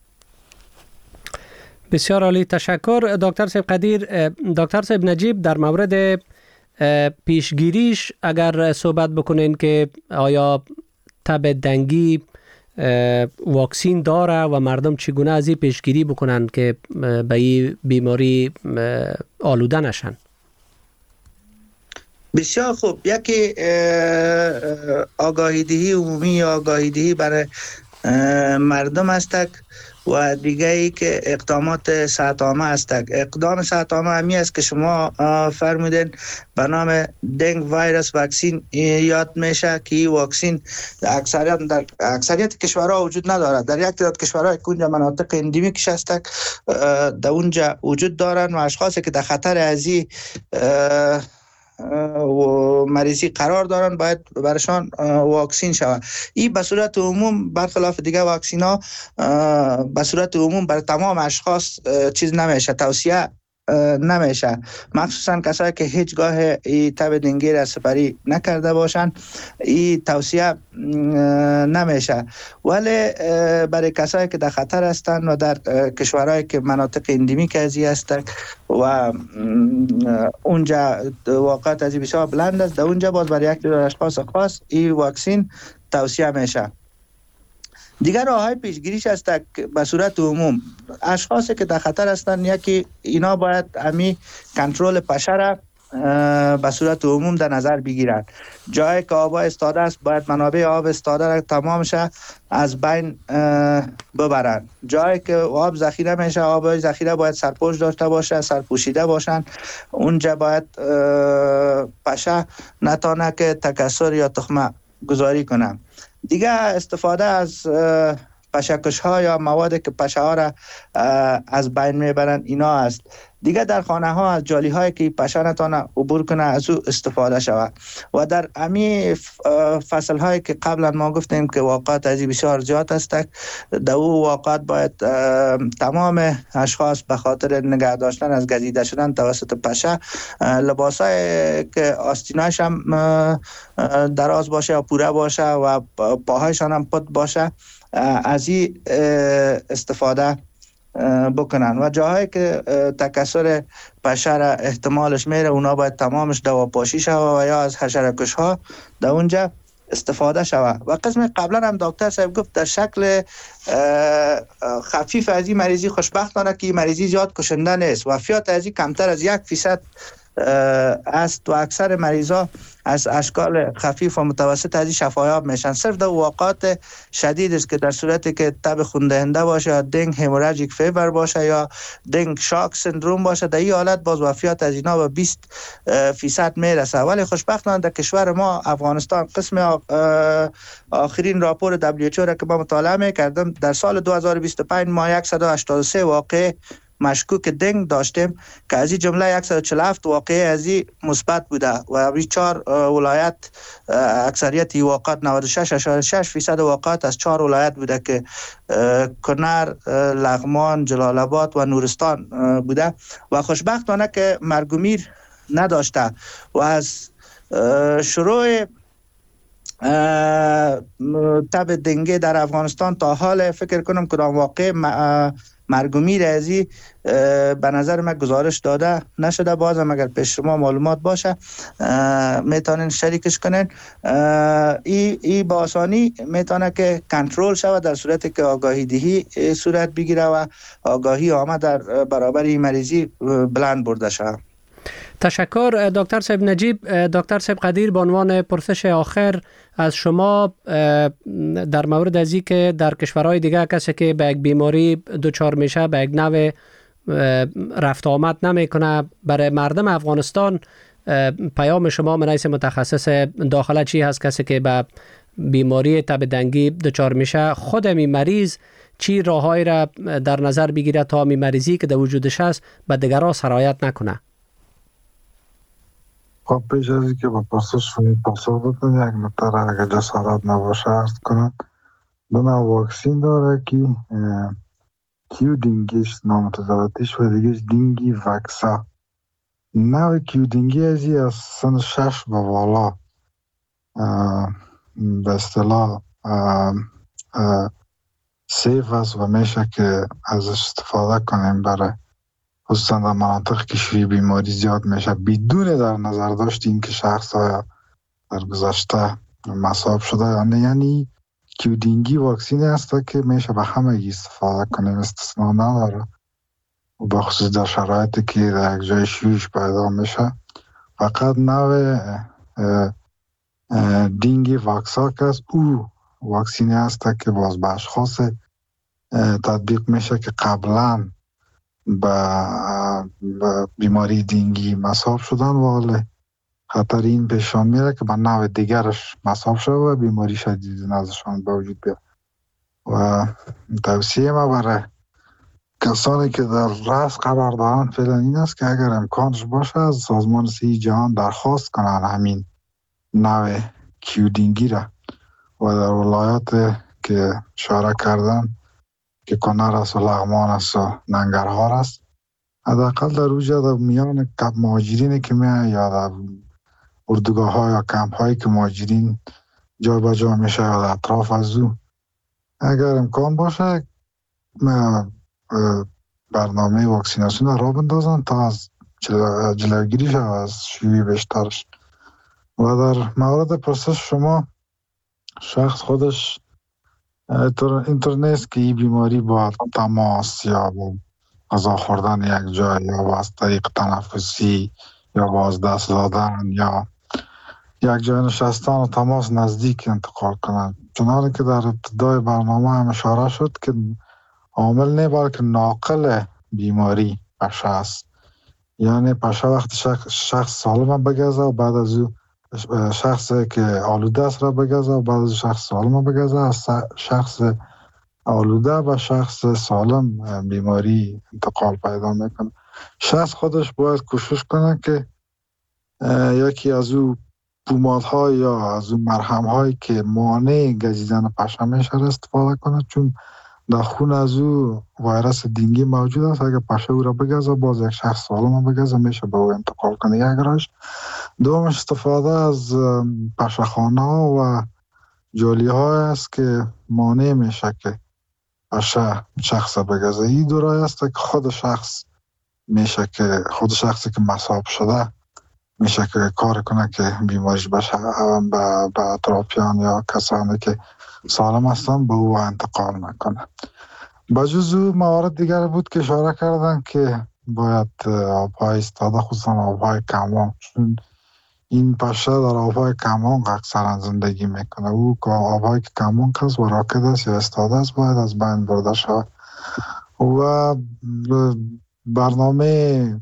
بسیار عالی، تشکر دکتر صاحب قدیر. دکتر صاحب نجیب، در مورد پیشگیریش اگر صحبت بکنین که آیا تب دنگی واکسین داره و مردم چگونه از این پیشگیری بکنن که به این بیماری آلوده نشن؟ بسیار خوب. یکی آگاهی دهی عمومی یا آگاهی دهی برای مردم است و دیگه ای که اقدامات صحت‌عامه است. اقدام صحت‌عامه همی است که شما فرمودین به نام دنگ ویروس واکسین یاد میشه که این واکسین در اکثریت کشورها وجود ندارد. در یک تعداد کشورها که اونجا مناطق اندمیکش است در اونجا وجود دارن و اشخاصی که در خطر از این و مریضی قرار دارن باید برشان واکسین شود. این به صورت عموم برخلاف دیگه واکسین ها به صورت عموم بر تمام اشخاص چیز نمیشه، توصیه نمیشه، مخصوصا کسایی که هیچگاه این تب دنگی را سپری نکرده باشن این توصیه نمیشه. ولی برای کسایی که در خطر هستند و در کشورهایی که مناطق اندمیک ازی هستند و اونجا واقعیت ازی بسیار بلند است، در اونجا باز برای یک اشخاص خاص این واکسین توصیه میشه. دیگر راه‌های پیشگیریش است به صورت عموم اشخاصی که در خطر هستند یکی اینا باید امی کنترل پشه را به صورت عموم در نظر بگیرند. جایی که آب استاده است باید منابع آب استاده را تمامش از بین ببرند. جایی که آب ذخیره میشه آب ذخیره باید سرپوش داشته باشه، سرپوشیده باشند. اونجا باید پشه نتانه که تکثر یا تخمه گذاری کنه. دیگه استفاده از پشه‌کش ها یا مواد که پشه ها را از بین میبرند اینا است. دیگه در خانه ها از جالی هایی که پشه نتانه عبور کنه از او استفاده شود و در امی فصل هایی که قبلا ما گفتیم که واقعات ازی بسیار زیاد است در او واقعات باید تمام اشخاص به خاطر نگه داشتن از گزیده شدن توسط پشه لباس های که آستیناش هم دراز باشه یا پوره باشه و پاهایشان هم پت باشه از این استفاده بکنن و جاهایی که تکثر پشه را احتمالش میره اونا باید تمامش دواپاشی شود و یا از حشره‌کش ها در اونجا استفاده شود. و قسم قبلا هم دکتر صاحب گفت در شکل خفیف از این مریضی خوشبختانه که این مریضی زیاد کشنده نیست، وفیات از این کمتر از 1% است و اکثر مریضا از اشکال خفیف و متوسط از شفایاب میشن. صرف در واقعات شدید است که در صورتی که تب خون‌دهنده باشه یا دنگ هموراژیک فیبر باشه یا دنگ شاک سندروم باشه در این حالت باز وفیات از اینا به 20% میرسه. ولی خوشبختانه در کشور ما افغانستان قسم آخرین راپور WHO را که ما مطالعه میکردم در سال 2025 ما 183 واقع مشکوک دنگ داشتیم که از این جمله 147 واقعه از این مثبت بوده و از 4 ولایت اکثریت واقعات 96.6% واقعات از 4 ولایت بوده که کنر، لغمان، جلال آباد و نورستان بوده و خوشبختانه که مرگ و میر نداشته و از شروع تب دنگی در افغانستان تا حال فکر کنم کدام واقع مرگ و میر ازی به نظر من گزارش داده نشده. بازم اگر پیش شما معلومات باشه میتونین شریکش کنین. ای با آسانی میتونه که کنترل شود در صورتی که آگاهی دهی صورت بگیره و آگاهی عامه در برابر این مریضی بلند برده شود. تشکر دکتر صاحب نجیب. دکتر صاحب قدیر، به عنوان پرسش آخر از شما در مورد ازی که در کشورهای دیگه کسی که به یک بیماری دچار میشه به یک نوع رفت آمد نمیکنه. برای مردم افغانستان پیام شما رئیس متخصص داخله چی هست؟ کسی که به بیماری تب دنگی دچار میشه، خود می مریض چی راههایی را در نظر بگیره تا می مریضی که در وجودش هست به دیگران سرایت نکنه؟ خب پیش از این که با پاسخ بدم یک نکته اگر جسارت نباشه عرض کنم. دو نوع واکسین داره که کیو دینگیش نام تجارتیش و دیگهش دینگی وکسا. نوع کیو دینگی از سن 6 به بالا به اصطلاح سیف است و میشه که از استفاده کنیم برای خصوصا در مناطق که شیوع بیماری زیاد میشه بدون در نظر داشت این که شخص ها در گذشته مصاب شده. یعنی کیو دینگی واکسینی هست که میشه به همه استفاده کنیم، استثناء نداره، و به خصوص در شرایطی که در یک جای شیوعش پیدا میشه. فقط نوع دینگی وکسا که است او واکسینی هست که باز به اشخاص تطبیق میشه که قبلا به بیماری دینگی مصاب شدن و حالا خطر این پیشان میره که به نوع دیگرش مصاب شده و بیماری شدید نزدشان به وجود بیاد. و توصیه ما برای کسانی که در رأس قرار دارن فعلا این است که اگر امکانش باشه از سازمان صحت جهان درخواست کنن همین نوع کیو دینگی را و در ولایات که اشاره کردن که کنر است و لغمان است و ننگرهار است، حداقل در اوجا در میان مهاجرینی که میان یا در اردوگاه ها یا کمپ هایی که مهاجرین جا به جا میشه یا در اطراف از او، اگر امکان باشه برنامه واکسیناسیون را بندازن تا از جلوگیری شود از شیوع بیشترش. و در مورد پرسش شما، شخص خودش اینطور نیست که این بیماری با تماس یا با غذا خوردن یک جای یا با از طریق تنفسی یا با از دست دادن یا یک جای نشستن و تماس نزدیک انتقال کنند. چنانکه که در ابتدای برنامه هم اشاره شد که عامل نه بلکه ناقل بیماری پشه است. یعنی پشه وقتی شخص سالم بگذه و بعد از او شخصی که آلوده است را بگذه و بعد از شخص سالم بگذه، از شخص آلوده و شخص سالم بیماری انتقال پیدا میکنه. شخص خودش باید کوشش کنه که یکی از او پومادها یا از او مرهم هایی که مانع گزیدن پشه میشه استفاده کنه، چون در خون از او ویروس دینگی موجود است. اگر پشه او را بگذه باز یک شخص سالم بگذه میشه به او انتقال کنه. یک راهش. دومش استفاده از پشه‌خانه و جالی های است که مانع میشه که پشه شخص بگذه. این دو راه است که خود شخص میشه که خود شخصی که مصاب شده میشه که کار کنه که بیماریش بشه به اطرافیان یا کسانی که سالم هستن به او انتقال نکنه. بجز او موارد دیگر بود که اشاره کردن که باید آبهای استاده، خصوصا آبهای کمان، چون این پشه در آبهای کمان اکثرا زندگی میکنه. او که آبهای کمان کس و راکد است یا استاده است باید از بین برده شود. و برنامه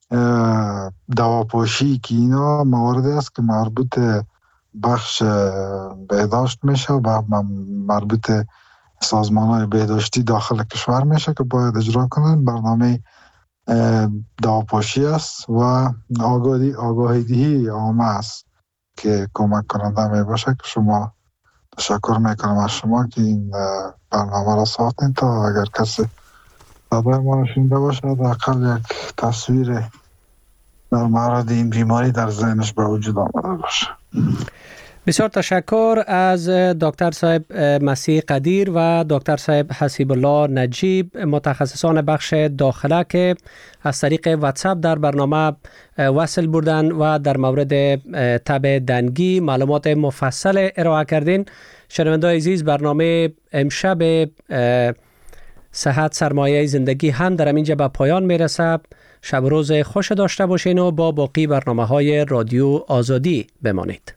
دواپاشی که اینا مواردی است که مربوط بخش بهداشت میشه و مربوط سازمان‌های بهداشتی داخل کشور میشه که باید اجرا کنن. برنامه دواپاشی است و آگاهی عامه است که کمک کننده می باشه. که شما تشکر میکنم از شما که این برنامه را ساختین تا اگر کسی صدای ما شنیده باشه حداقل یک تصویر در مورد این بیماری در ذهنش به وجود آمده باشه. بسیار تشکر از دکتر صاحب مسیح قدیر و دکتر صاحب حسیب الله نجیب، متخصصان بخش داخله که از طریق واتساپ در برنامه وصل بودن و در مورد تب دنگی معلومات مفصل ارائه کردین. شنوندگان عزیز، برنامه امشب صحت سرمایه زندگی هم در اینجا به پایان میرسه. شب روز خوش داشته باشین و با باقی برنامه‌های رادیو آزادی بمانید.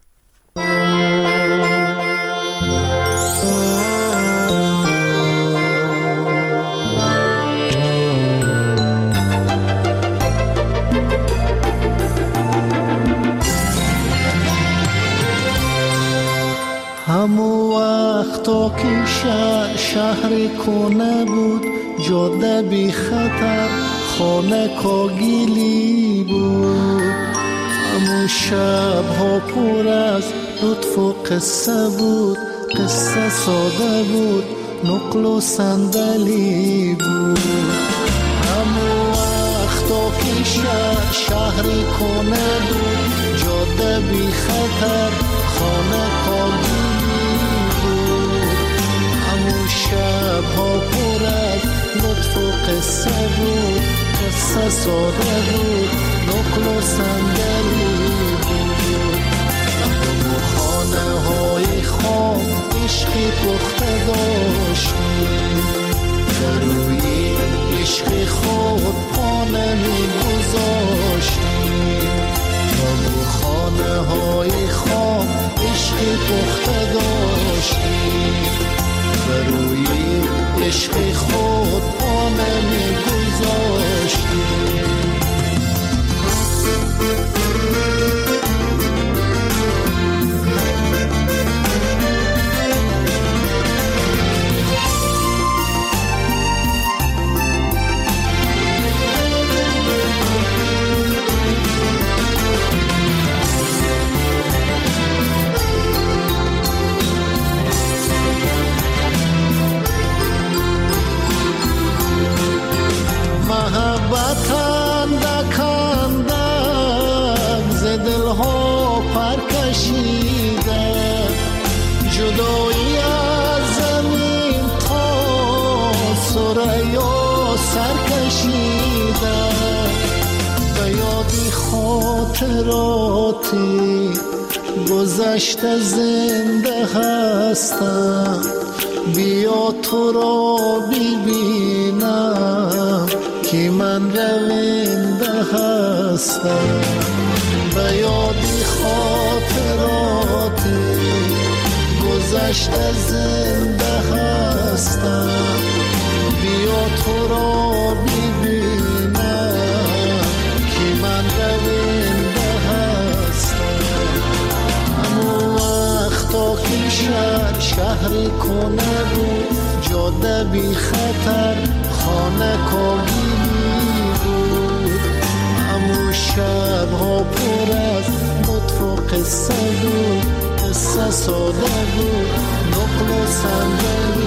خونه بود، جاده بی خطر، خانه کاگیلی بود. همون شب ها پر از لطف و قصه بود، قصه ساده بود، نقل و صندلی بود. همون وقتا که شهری کنه بود، جاده بی خطر، خانه کاگیلی بود. همون شب ها پر از لطف و قصه بود، قصه ساده بود، نقل و صندلی بود. همون خانه های خام عشقی پخته داشتیم، در روی عشق خود پا نمی گذاشتیم. همون خانه های خام عشقی پخته داشتیم، در روی عشق خود پا نمی گذاشتیم. جدایی از زمین تا سریا سر کشیده، به یادی خاطراتی گذشته زنده هستم. بیا تو را ببینم که من رونده هستم. به یادی خاطراتی گذشته زنده هستم. بیا تو را ببینم که من رونده هستم. همون وقتا که شهری کنه بود، جاده بی خطر، خانه کاگیلی بود. همون شب ها پر از لطف و قصه بود، قصه ساده بود، نقل و صندلی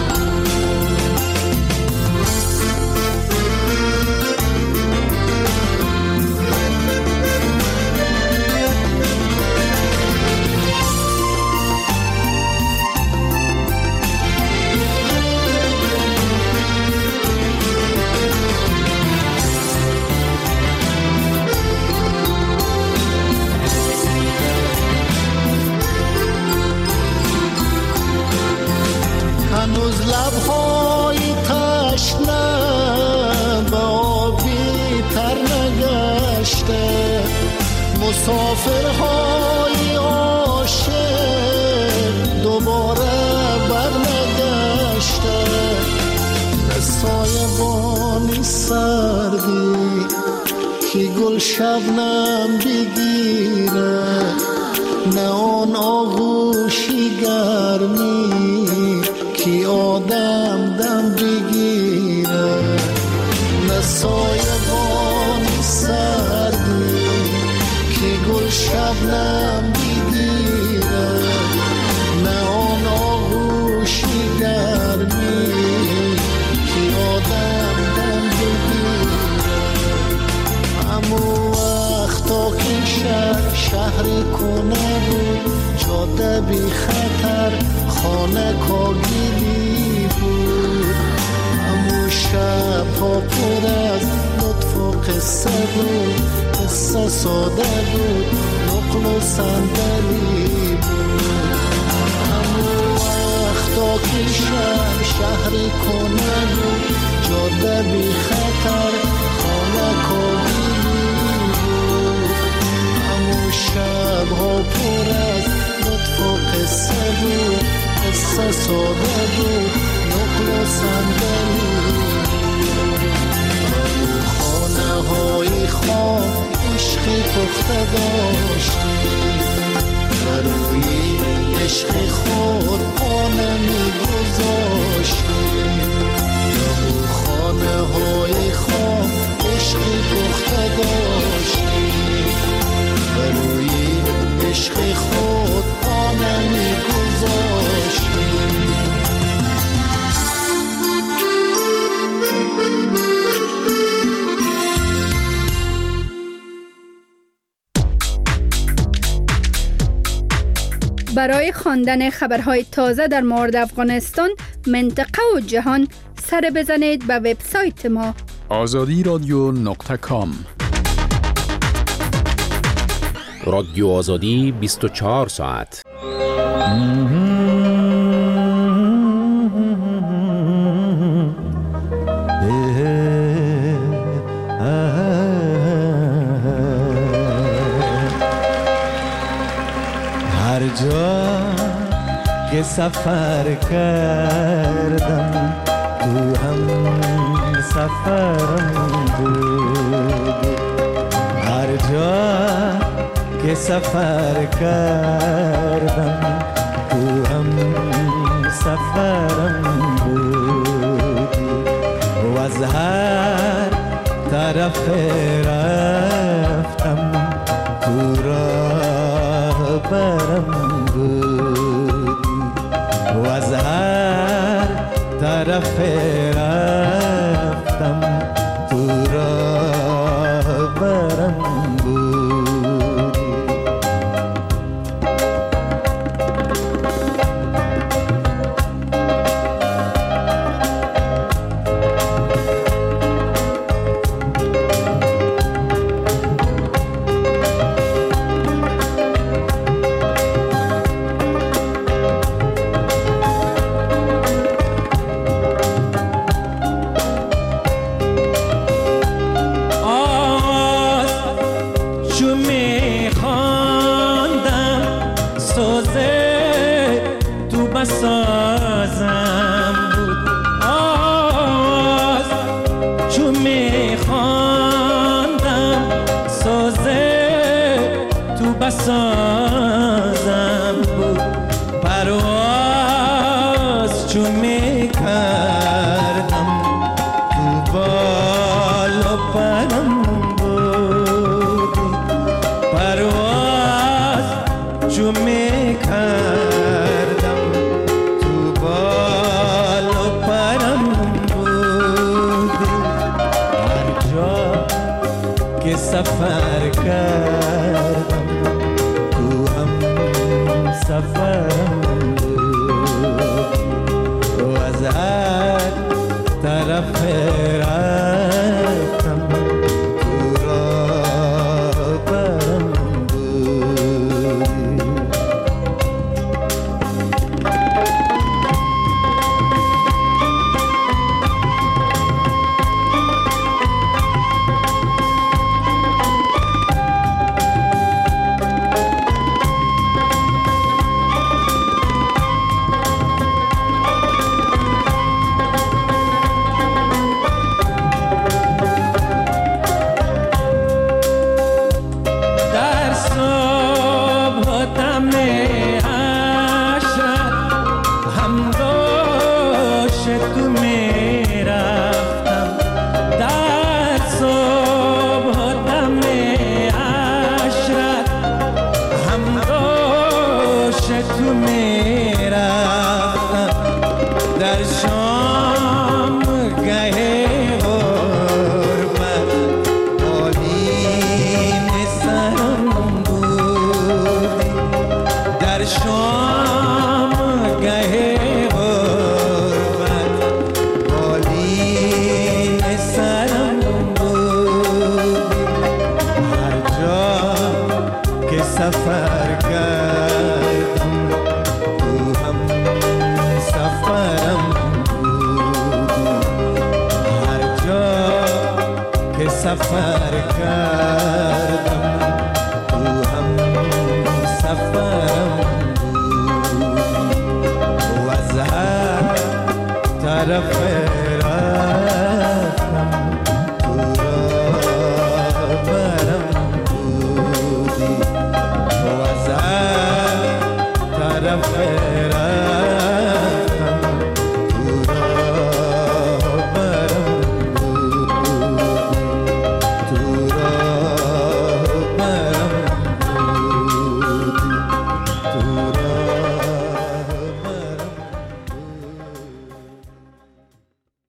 هنوز لبهای تشنه به آبی تر نگشته، مسافرهای عاشق دوباره بر نگشته. نه سایبانی سردی که گل شبنم بگیره، نه آن آغوشی گرمی که آدم دم بگیره. نه سایبانی سردی که گل شبنم بگیره، نه آن آغوشی گرمی که آدم دم بگیره. همون وقتا که شهری کنه بود، جاده بی خطر، خانه کاگیلی بود. همون شب ها پر از لطف و قصه بود، قصه ساده بود، نقل و صندلی بود. همون وقتا که شهری کنه بود، جاده بی خطر، خانه کاگیلی بود. همون شب ها پر از لطف و قصه بود، قصه ساده بود، نقل و صندلی بود. خانه های خام عشقی پخته داشتیم، در روی عشق خود پانه می گذاشتیم، در خانه های خام عشق پخته داشتیم، بروی عشق خود پانه می گذاشتیم. برای خواندن خبرهای تازه در مورد افغانستان، منطقه و جهان، سر بزنید به وبسایت ما azadiradyo.com. رادیو آزادی 24 ساعت. هر جا که سفر کردم تو هم سفرم بود، هر جا که سفر کردم تو هم سفرم بود، و از هر طرف رفتم تو راه برم بود، و از هر طرف رفتم تو راه برم بود. سفر کردم تو هم سفرم بود، و از هر طرف رفتم تو راه برم بود. سفر کردم تو هم سفرم بود، هر جا که سفر کردم تو هم سفرم بود، و از هر طرف